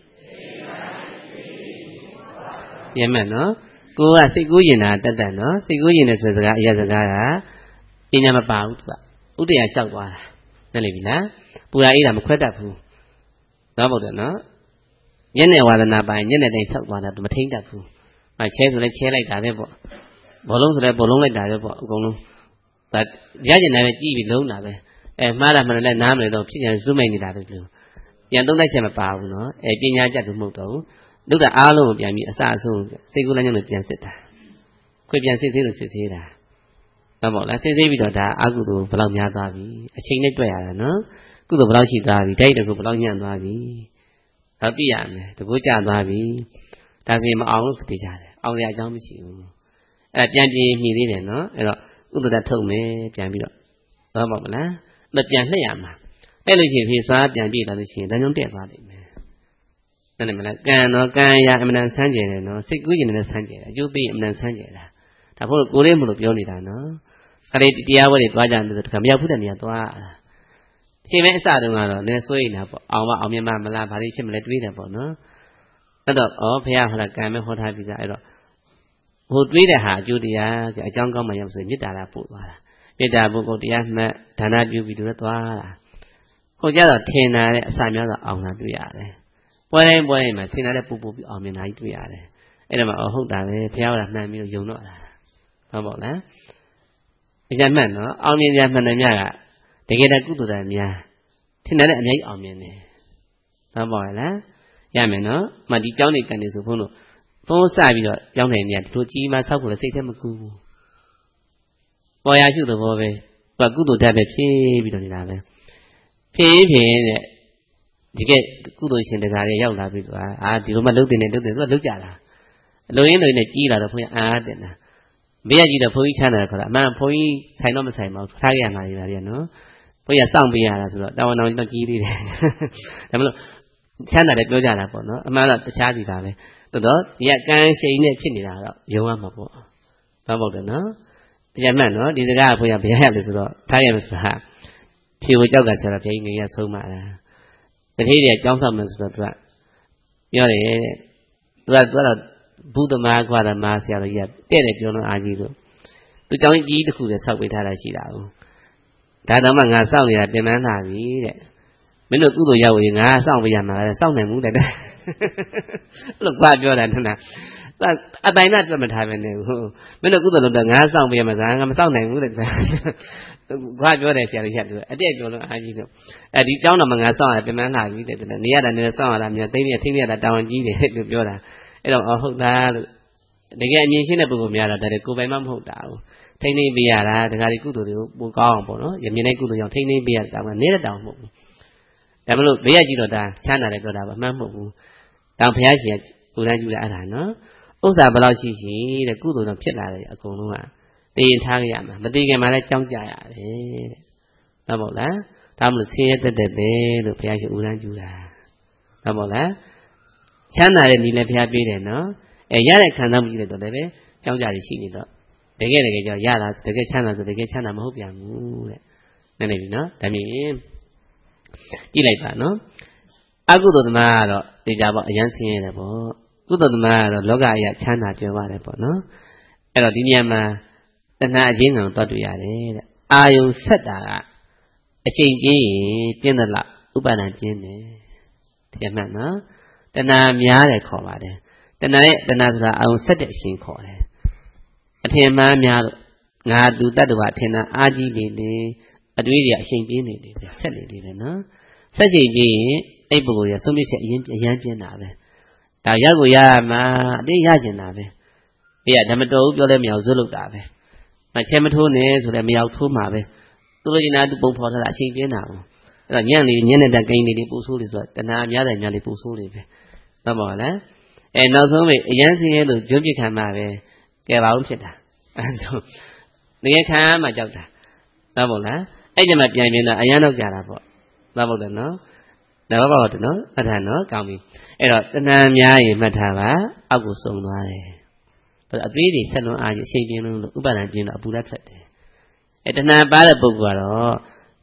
ပြန်မှန်နော်ကိုကစိတ်ကူးရင်တာတက်တက်နော်စိတ်ကူးရင်တဲ့ဆိုစကားအရာစကားကပညာမပါဘူးသူကဥတ္တရာလျှောက်သွားတာနားလည်ပြီလားပူရာအေးတာမခွဲတတ်ဘူးတော့ဟုတ်တယ်နော်ညနေဝါဒနာပိုင်းညနေတိုင်းလျှောက်သွားတာသူမထိန်တတ်ဘူးအဲချဲဆိုလဲချဲလိုက်တာပဲပေါ့ဘောလုံးဆိုလဲဘောလုံးလိုက်တာပဲပေါ့အကုန်လုံးဒါရကျင်တယ်ပဲကြည့်ပြီးလုံးတာပဲမှားတာမှန်တယ်နားမလဲတော့ဖြစ်ရင်ဇွတ်မိတ်နေတာပဲလို့ပြန်သုံးလိုက်ချက်မပါဘူးနော်ပညာကြတ်သူမဟုတ်တော့ဘူးလုတာအားလုံးကိုပြန်ပြီးအစအဆုံးစိတ်ကူးလမ်းကြောင်းကိုပြန်စစ်တာခွေပြန်စစ်သေးလို့စစ်သေးတာဟုတ်ပါလားစစ်သေးပြီးတော့ဒါအကုသိုလ်ဘယ်လောက်များသွားပြီအချိန်နဲ့တွက်ရတာနော်ကုသိုလ်ဘယ်လောက်ရှိသွားပြီဓာတ်တကူဘယ်လောက်ညံ့သွားပြီဟောသိရမယ်တကူကျသွားပြီဒါဆိုရင်မအောင်လို့သိကြတယ်အောင်ရအကြောင်းမရှိဘူးအဲ့ပြန်ပြေးမိသေးတယ်နော်အဲ့တော့ကုသိုလ်ဓာတ်ထုတ်မယ်ပြန်ပြီးတော့ဟုတ်ပါမလားမပြန်လှည့်ရမှာအဲ့လို့ရှိရင်ဖြေစွာပြန်ပြေးလာလို့ရှိရင်ဒါကြောင့်တက်သွားလိမ့်မယ်နားလည်မလားကံတော့ကံရအမှန်တန်ဆန်းကျင်တယ်နော်စိတ်ကူးကျင်တယ်ဆန်းကျင်တယ်အကျိုးပေးအမှန်တန်ဆန်းကျင်တာဒါဖို့ကိုယ်လေးမလို့ပြောနေတာနော်ခရီးတရားဝဲတွေသွားကြတယ်ဆိုတော့မရောက်ဘူးတဲ့နေရာသွားရှင်မဲအစတုန်းကတော့နည်းစိုးရိမ်တာပေါ့အောင်မအောင်မြင်မလားဘာလို့ဖြစ်မလဲတွေးတယ်ပေါ့နော်အဲ့တော့ဩဖះဟောတာကံမဲဟောထားပြီးသားအဲ့တော့ဟိုတွေးတဲ့ဟာအကျိုးတရားအကြောင်းကောင်းမှရောက်ဆိုမေတ္တာလာပို့သွားတာမေတ္တာပုဂ္ဂိုလ်တရားမှတ်ဒါနပြုပြီးတော့သွားတာဟိုကြတော့ထင်တာတဲ့အစာများတော့အောင်တာတွေ့ရတယ်ပွဲတိုင်းမှာထင်တာတဲ့ပူပြီးအောင်မြင်တာကြီးတွေ့ရတယ်အဲ့ဒါမှဟုတ်တာပဲဖះဟောတာမှန်ပြီးတော့ယုံတော့တာဟုတ်ပါ့လားအကြမ်းမှန်နော်အောင်မြင်ကြမှန်တယ်များကတကယ်တည်းကုသိုလ်တရားများထင်တဲ့အများကြီးအောင်မြင်တယ်ဟုတ်ပါ့လားရမယ်နော်မဒီเจ้าနေကန်နေဆိုဘုန်းတို့စပြီးတော့ကြောင်းနေနေဒီလိုကြီးမှဆောက်ဖို့လည်းစိတ်ထဲမကူဘူးပေါ်ရရှုသဘောပဲသူကကုသိုလ်ဓာတ်ပဲဖြည့်ပြီးတော့နေတာပဲဖြည့်တဲ့ဒီကဲကုသိုလ်ရှင်တရားတွေရောက်လာပြီကွာဒီလိုမှလှုပ်တင်နေသူကလှုပ်ကြတာအလိုရင်းတွေနဲ့ကြီးလာတော့ဘုန်းကြီးအားတင်တာဘေးကကြီးတော့ဘုန်းကြီးချမ်းသာတယ်ခေါ်တာအမှန်ဘုန်းကြီးဆိုင်တော့မဆိုင်ပါဘူးထားရမှာတွေပါလေနော်ဘုန်းကြီးစောင့်ပေးရတာဆိုတော့တာဝန်တော်ကြီးသေးတယ်ဒါမလို့ချမ်းသာတယ်ပြောကြတာပေါ့နော်အမှန်တော့တခြားစီပါပဲတော့ဒီကကံရှိန်နဲ့ဖြစ်နေတာတော့ယုံရမှာပေါ့သောက်တယ်နော်တရားမှန်နော်ဒီစကားဘုရားဘယ်ရလဲဆိုတော့ထားရမယ်ဆိုတာဖြေဝကြောက်ကဆိုတော့ဘုရားငယ်ရဆုံးပါလားတတိယကျောင်းဆောင်မယ်ဆိုတော့သူကပြောတယ်သူကတော့ဘုဒ္ဓမာခွာသမာဆရာတော်ကြီးကတဲ့တယ်ပြောလို့အားကြီးလို့သူကျောင်းကြီးတစ်ခုလည်းဆောက်ပေးထားတာရှိတာဟုတ်ဒါတော့မှငါစောင့်နေတာပြင်ပန်းလာပြီတဲ့မင်းတို့ကုသိုလ်ရောက်ရင်ငါစောင့်ပေးရမှာလေစောင့်နိုင်ဘူးတဲ့အဲ့လိုကွာပြောတာနော်အတိုင်းနဲ့တွေ့မထားပဲနေဘူးမင်းတို့ကုသိုလ်လုပ်တော့ငါစောင့်ပေးရမှာငါမစောင့်နိုင်ဘူးတဲ့ကွာပြောတယ်ဆရာကြီးကအဲ့တဲ့ပြောလို့အားကြီးလို့ဒီကျောင်းတော်မှာငါစောင့်ရပြင်ပန်းလာပြီတဲ့နေရတာနေစောင့်ရတာမြတ်သိနေထိနေရတာတာဝန်ကြီးတယ်လို့ပြောတာအဲ့တော့ဟုတ်သားလို့တကယ်အမြင်ရှင်းတဲ့ပုဂ္ဂိုလ်များတော့ဒါကိုယ်ပိုင်မှမဟုတ်တာဘူးထိန်းသိမ်းပေးရတာဒကာဒီကုသိုလ်တွေကိုပိုကောင်းအောင်ပေါ့နော်ရမြင်တဲ့ကုသိုလ်ကြောင့်ထိန်းသိမ်းပေးရတာကနေတဲ့တောင်မဟုတ်ဘူးဒါမလို့ဘေးရကြည့်တော့ဒါချမ်းသာတယ်ပြောတာပါမှန်မဟုတ်ဘူးတောင်ဘုရားရှင်ကကိုယ်တိုင်ယူလာအဲ့ဒါနော်ဥစ္စာဘယ်လောက်ရှိရှိတဲ့ကုသိုလ်ကြောင့်ဖြစ်လာတယ်အကုန်လုံးကသိရင်ထားကြရမှာမသိခင်မှာလည်းကြောင်းကြရတယ်တဲ့ဟုတ်ပါ့လားဒါမလို့ဆင်းရဲတက်တဲ့ပဲလို့ဘုရားရှင်ဦးရန်ယူတာဟုတ်ပါ့လားချမ်းသာတဲ့ညီလည်းဘုရားပေးတယ်နော်ရတဲ့ခံစားမှုကြီးတဲ့တော့လည်းပဲကြောင်းကြရရှိနေတော့တကယ်ကြောင့်ရတာတကယ်ချမ်းသာဆိုတကယ်ချမ်းသာမဟုတ်ပြန်ဘူးတဲ့နည်းနည်းပြီနော်ဒါမြင်ကြည့်လိုက်ပါနော်အကုသိုလ်သမားကတော့သိကြပေါ့အရန်ဆင်းရဲတယ်ပေါ့ကုသိုလ်သမားကတော့လောကအရာချမ်းသာကြွယ်ဝတယ်ပေါ့နော်အဲ့တော့ဒီနေရာမှာတဏှာအချင်းကောင်တွတ်တွေ့ရတယ်တဲ့အာယုံဆက်တာကအချိန်ပြင်းရင်ပြင်းသလားဥပါဒံပြင်းတယ်တရားမှန်နော်တဏှာများတယ်ခေါ်ပါတယ်တဏှာဆိုတာအာယုံဆက်တဲ့အချိန်ခေါ်တယ်အထင်မှားများလို့ငါသူတတ္တဝအထင်သာအာကြီးနေတယ်အတွေးတွေအချိန်ပြင်းနေတယ်ဆက်နေတယ်ပဲနော်ဆက်ချိန်ပြင်းရင်အဲ့ပုဂ္ဂိုလ်ရဆုံးဖြတ်ချက်အရင်ပြင်းတာပဲဒါရောက်ကိုရမှာအတိတ်ရကျင်တာပဲအေးရဓမ္မတော်ဘူးပြောလဲမရောက်ဇွတ်လို့တာပဲမချဲမထိုးနဲ့ဆိုလဲမရောက်ထိုးမှာပဲသူလိုချင်တာသူပုံဖော်ထားတာအချိန်ပြင်းတာဘူးအဲ့တော့ညံ့တဲ့ကိန်းလေးပူဆိုးလေးဆိုတော့တဏှာများတယ်များလေးပူဆိုးလေးပဲဟုတ်ပါလားနောက်ဆုံးပဲအရန်စင်းရဲလို့ကျွတ်ပြစ်ခံမှာပဲကဲပါအောင်ဖြစ်တာအဲ့ဆိုနေခံမှကြောက်တာဟုတ်ပါလားအဲ့ဒီမှာပြန်ပြင်းတော့အရန်တော့ကြတာပေါ့ဟုတ်ပါတယ်နော်ဒါဘာလို့တယ်နော်အထာနော်ကောင်းပြီအဲ့တော့တဏှာများရင်မှတ်ထားပါအောက်ကိုစုံသွားတယ်ဘာလို့အသွေးတွေဆက်လွန်အားကြီးအချိန်ပြင်းလို့ဥပါဒံပြင်းတော့အပူလက်ထွက်တယ်တဏှာပါတဲ့ပုဂ္ဂိုလ်ကတော့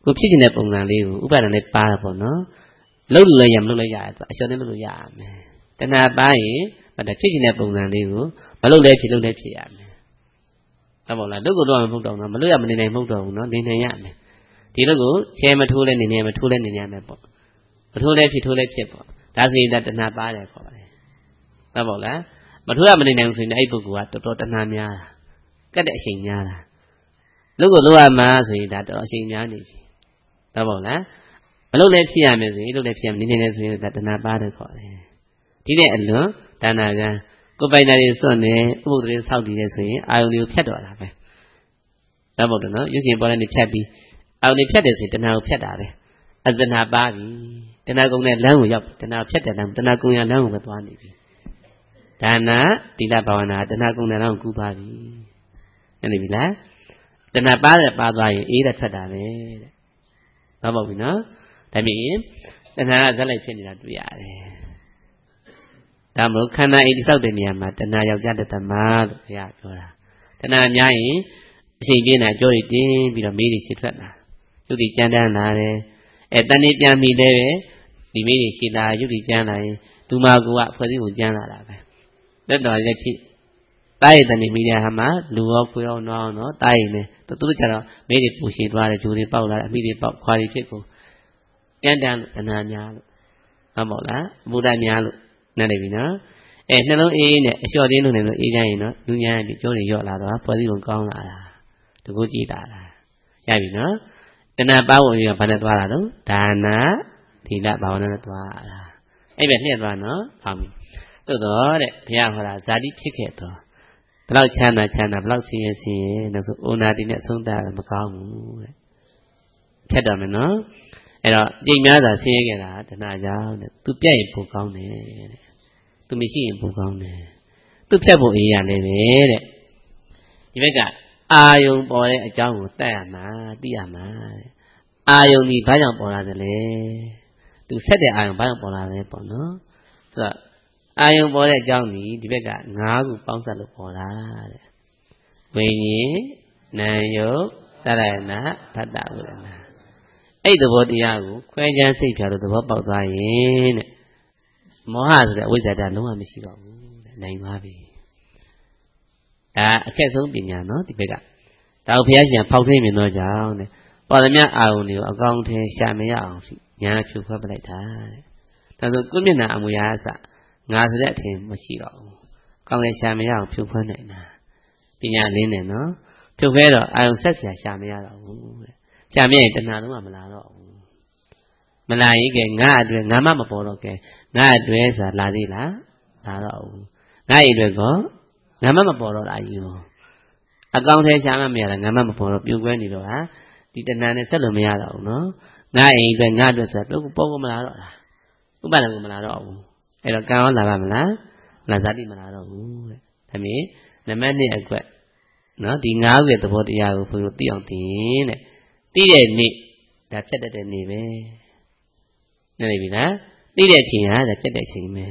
ကိုဖြစ်နေတဲ့ပုံစံလေးကိုဥပါဒဏ်နဲ့ပါတာပေါ့နော်လှုပ်လို့လည်းရမလို့လည်းရတယ်အလျှော်နဲ့လုပ်လို့ရမယ်တဏှာပါရင်မတဖြစ်နေတဲ့ပုံစံလေးကိုမလုပ်လည်းဖြစ်လို့လည်းဖြစ်ရမယ်ဟုတ်ပါလားလုပ်ကိုတော့မဟုတ်တော့ဘူးမလုပ်ရမနေနိုင်မဟုတ်တော့ဘူးနော်နေနိုင်ရမယ်ဒီလိုကိုချဲမထိုးလဲနေနေမထိုးလဲနေနေရမယ်ပေါ့မထိုးလဲဖြစ်ထိုးလဲဖြစ်ပေါ့ဒါဆိုရင်တဏှာပါတယ်ခေါ်ပါတယ်ဟုတ်ပါလားမထိုးရမနေနိုင်ဘူးဆိုရင်အဲ့ပုဂ္ဂိုလ်ကတော်တော်တဏှာများတာကတ်တဲ့အချိန်များတာလုပ်ကိုလုပ်ရမှာဆိုရင်ဒါတော်အချိန်များနေပြီဟုတ်ပါလားမလုပ်လဲဖြစ်ရမယ်ဆိုရင်လုပ်လဲဖြစ်ရမယ်နေနေလဲဆိုရင်ဒါတဏှာပါတယ်ခေါ်တယ်ဒီတဲ့အလွန်ဒါနာကကိုပိုင်နာတွေစွန့်နေဥပုသ်တွေဆောက်တည်နေဆိုရင်အာယုန်တွေကိုဖြတ်တော်တာပဲဒါပေါ့တယ်နော်ရုပ်ရှင်ပေါ်တဲ့နေဖြတ်ပြီးအာယုန်တွေဖြတ်တယ်ဆိုရင်တဏှာကိုဖြတ်တာပဲအတဏှာပါပြီတဏှာကုံတဲ့လမ်းကိုရောက်တဏှာဖြတ်တဲ့လမ်းတဏှာကုံရလမ်းကိုပဲသွားနေပြီဒါနာသီလဘာဝနာတဏှာကုံတဲ့လမ်းကိုကူးသွားပြီနေပြီလားတဏှာပါတဲ့ပါသွားရင်အေးတဲ့ထွက်တာပဲတဲ့ဟုတ်ပါပြီနော်ဒါမြင်တဏှာကဇက်လိုက်ဖြစ်နေတာတွေ့ရတယ်ဒါမလို့ခန္ဓာအိမ်တိဆောက်တဲ့နေရာမှာတဏှာယောက်ျားတသမလို့ဘုရားပြောတာတဏှာများရင်အချိန်ပြင်းတာကြောတွေတင်းပြီးတော့မေးတွေရှည်ထွက်လာယုတ်တိကြမ်းတမ်းလာတယ်တန်နေပြန်မိတယ်ပဲဒီမေးတွေရှည်လာယုတ်တိကြမ်းလာရင်ဒူမာကူကဖွဲ့စည်းကိုကြမ်းလာတာပဲလက်တော်လက်ချိတားရည်တန်နေမိတဲ့ဟာမှာလူရောခွေရောနောင်းတော့တားရည်နဲ့သူတို့ကြတော့မေးတွေပူရှည်သွားတယ်ဂျိုတွေပေါက်လာတယ်အမိတွေပေါက်ခွာတွေဖြစ်ကုန်ကြမ်းတမ်းတဏှာများလို့ဟုတ်မို့လားဘုဒ္ဓများလို့နားလည်ပြီနော်နှလုံးအေးနဲ့အလျှော့တင်းလို့နေလို့အေးကြရင်နော်လူညာရဲ့ကြောတွေရော့လာတော့ဖွဲ့စည်းပုံကောင်းလာတာတကူကြည့်တာလားရပြီနော်တဏှာပါဝင်ပြီးတော့ဘာနဲ့သွားတာတော့ဒါနာသီလဘာဝနာနဲ့သွားတာအဲ့ပဲလှည့်သွားနော်ဖောင်းပြီသို့တော့တဲ့ဘုရားဟောတာဇာတိဖြစ်ခဲ့တော့ဘလောက်ချမ်းသာဘလောက်ဆင်းရဲလို့ဆိုအိုနာတိနဲ့အဆုံးသတ်မကောင်းဘူးတဲ့ဖြတ်တော့မယ်နော်အဲ့တော့ကြိမ်များစွာဆင်းရဲခဲ့တာတဏှာကြောင့်တဲ့သူပြတ်ရင်ပိုကောင်းတယ်တဲ့သူမရှိရင်ပိုကောင်းတယ်သူဖြတ်ဖို့အေးရလည်းပဲတဲ့ဒီဘက်ကအာယုံပေါ်တဲ့အကြောင်းကိုတတ်ရမှာသိရမှာတဲ့အာယုံဒီဘာကြောင့်ပေါ်လာသလဲသူဆက်တဲ့အာယုံဘာကြောင့်ပေါ်လာလဲပေါ့နော်ဆိုတော့အာယုံပေါ်တဲ့အကြောင်းဒီဘက်က၅ခုပေါင်းစပ်လို့ပေါ်လာတဲ့ဝိညာဉ်နာယုတ်တရဏဖတ္တဝရဏအဲ့သဘောတရားကိုခွဲခြားစိတ်ဖြာလို့သဘောပေါက်သွားရင်တဲ့မောဟဆိုတဲ့အဝိဇ္ဇာတရားလုံးဝမရှိတော့ဘူးတဲ့နိုင်သွားပြီဒါအခက်ဆုံးပညာနော်ဒီဘက်ကဒါကိုဘုရားရှင်ဖောက်ထွင်းမြင်တော့ကြောင်းတဲ့ပေါ်သမျှအာယုန်တွေကိုအကောင်းထဲရှာမရအောင်ညာဖြူခွဲပလိုက်တာတဲ့ဒါဆိုကိုမျက်နှာအမူအရာအစငါဆိုတဲ့အထင်မရှိတော့ဘူးကောင်းထဲရှာမရအောင်ဖြူခွဲနိုင်တာပညာလင်းတယ်နော်ဖြူခွဲတော့အာယုန်ဆက်ရှာမရတော့ဘူးတဲ့ရှာမရရင်တဏှာလုံးဝမလာတော့ဘူးမလာရင်ကဲငါအတွက်ငါမှမပေါ်တော့ကဲငါအတွက်ဆိုတာလာသေးလားလာတော့ဘူးငါ့အတွက်ကောငါမှမပေါ်တော့တာယူအကောင်းထဲရှာမှမရတာငါမှမပေါ်တော့ပြုတ်ကွဲနေတော့ဟာဒီတဏှာနဲ့ဆက်လို့မရတော့ဘူးနော်ငါအိမ်အတွက်ငါအတွက်ဆိုတာတော့ပေါ်ကိုမလာတော့တာဥပ္ပဒံကိုမလာတော့ဘူးအဲ့တော့ကံရောလာပါမလားလာဇာတိမလာတော့ဘူးတဲ့ဒါမြင်နံပါတ်1အကွက်နော်ဒီ၅ခုရဲ့သဘောတရားကိုဘုရားသိအောင်သိရင်တဲ့သိတဲ့နေ့ဒါဖြတ်တတ်တဲ့နေ့ပဲနားလည်ပြီလားသိတဲ့အချိန်ဟာဒါဖြတ်တဲ့အချိန်ပဲ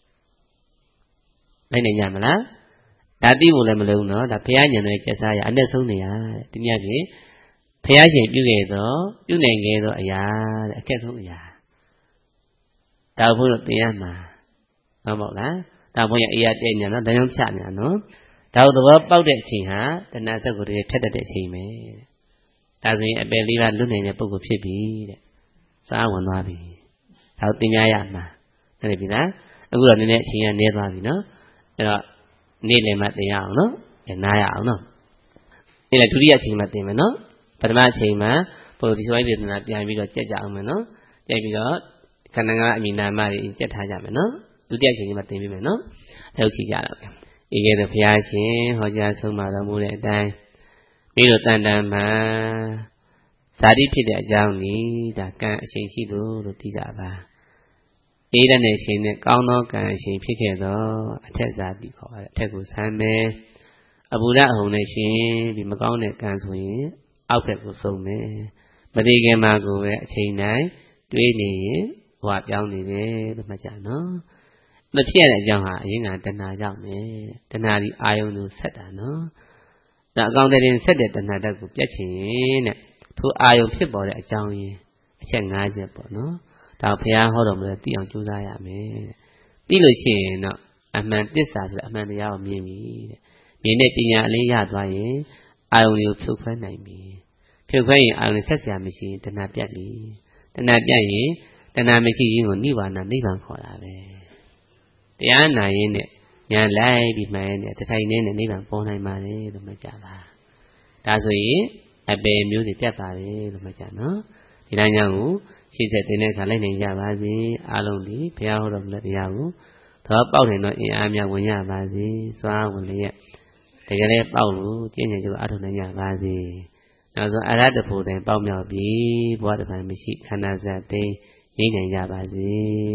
နိုင်နိုင်ကြမလားဒါသိဖို့လည်းမလုံးနော်ဒါဘုရားညံတဲ့ကျက်စားရအနဲ့ဆုံးနေရတဲ့ဒီမြတ်ကြီးဘုရားရှင်ပြုခဲ့တော့ပြုနိုင်ခဲ့တော့အရာတဲ့အခက်ဆုံးအရာဒါဘုရားသိရမှာဟုတ်မဟုတ်လားဒါဘုရားအေးရတဲ့ညာနော်ဒါကြောင့်ဖြတ်နေတာနော်ဒါသဘောပေါက်တဲ့အချိန်ဟာတဏှာစက်ကိုတည်းဖြတ်တတ်တဲ့အချိန်ပဲဒါဆိုရင်အပယ်လေးပါလွတ်နိုင်တဲ့ပုဂ္ဂိုလ်ဖြစ်ပြီတဲ့စားဝင်သွားပြီဒါကိုသင်ကြားရမှာဟုတ်ပြီလားအခုတော့နည်းနည်းအချိန်ကနေသွားပြီနော်အဲ့တော့နေ့လည်မှသင်ရအောင်နော်နားရအောင်နော်နေ့လည်ဒုတိယအချိန်မှသင်မယ်နော်ပထမအချိန်မှာပုရိသဝိသေသနာပြန်ပြီးတော့ကြက်ကြအောင်မယ်နော်ကြက်ပြီးတော့ခန္ဓာငါးအမိနာမတွေကြက်ထားကြမယ်နော်ဒုတိယအချိန်မှသင်ပြီးမယ်နော်ထုတ်ကြည့်ကြတော့ဧကဲတော့ဘုရားရှင်ဟောကြားဆုံးမတော်မူတဲ့အတိုင်းမိတို့တန်တန်မှာဇာတိဖြစ်တဲ့အကြောင်းนี้ဒါကံအရှိန်ရှိလို့သိကြပါအေးတဲ့ရှင်နဲ့ကောင်းသောကံအရှိန်ဖြစ်ခဲ့တော့အထက်ဇာတိခေါ်ရတယ်အထက်ကိုဆမ်းမယ်အဘူရအဟုန်နဲ့ရှင်ဒီမကောင်းတဲ့ကံဆိုရင်အောက်ဘက်ကိုဆုံးမယ်မတိခင်မှာကိုပဲအချိန်တိုင်းတွေးနေရင်ဘဝပြောင်းနေတယ်လို့မှတ်ကြနော်မဖြစ်ရတဲ့အကြောင်းဟာအရင်ကတဏှာကြောင့်ပဲတဏှာဒီအာယုန်ကိုဆက်တာနော်ဒါအကောင်တည်းတင်ဆက်တဲ့တဏှာတက်ကိုပြတ်ချင်တဲ့ဒထိုအာယုံဖြစ်ပေါ်တဲ့အကြောင်းရင်းအချက်၅ချက်ပေါ့နော်ဒါဘုရားဟောတော်မူတဲ့သိအောင်ကြိုးစားရမယ်ပြီးလို့ရှိရင်တော့အမှန်တစ္ဆာဆိုတဲ့အမှန်တရားကိုမြင်ပြီတဲ့မြင်တဲ့ပညာအလေးရသွားရင်အာယုံကိုဖြုတ်ခွဲနိုင်ပြီဖြုတ်ခွဲရင်အာယုံဆက်ဆရာမရှိရင်တဏှာပြတ်ပြီတဏှာပြတ်ရင်တဏှာမရှိရင်ကိုနိဗ္ဗာန်နိဗ္ဗာန်ခေါ်တာပဲတရားနာရင်နဲ့ညာလိုက်ပြီးမှန်ရင်တထိုင်နဲ့နိဗ္ဗာန်ပေါ်နိုင်ပါလေလို့မှတ်ကြပါဒါဆိုရင်အပေမျိုးစီပြတ်ပါတယ်လို့မှတ်ကြနော်ဒီတိုင်းကြောင့်ကိုရှေ့ဆက်တင်တဲ့အခါလိုက်နိုင်ကြပါစေအားလုံးဒီဘုရားဟောတော်မူတဲ့တရားကိုသောပေါက်နိုင်သောအင်အားများဝင်ရပါစေစွာဝင်လျက်တကယ်လည်းပေါက်လို့ကျင့်ကြံကြိုးအားထုတ်နိုင်ကြပါစေနောက်ဆုံးအရဟတဖို့တိုင်ပေါက်မြောက်ပြီးဘဝတစ်ပိုင်းမရှိခန္ဓာစက်သိငြိမ့်နိုင်ကြပါစေ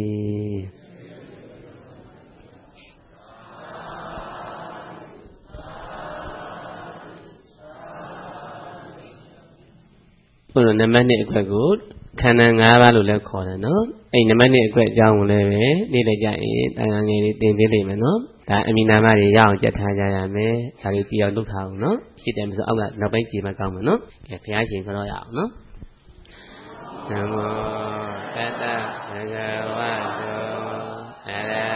ဘုရားနံပါတ်1အခွက်ကိုခန္ဓာ၅ပါးလို့လည်းခေါ်တယ်နော်အဲ့နံပါတ်1အခွက်အကြောင်းကိုလည်းပဲနေ့လည်းကြရင်တန်ခါငယ်လေးသင်ပေးလိမ့်မယ်နော်ဒါအမိနာမတွေရအောင်ကြက်ထားကြရမယ်ဒါလေးကြည့်အောင်လုပ်ထားအောင်နော်ရှိတယ်မဆိုအောက်ကနောက်ပိုင်းကြည့်မှကောင်းမှာနော်ကဲဘုရားရှင်ခေါ်ရအောင်နော်နမောတတ္တဘဂဝတောအရ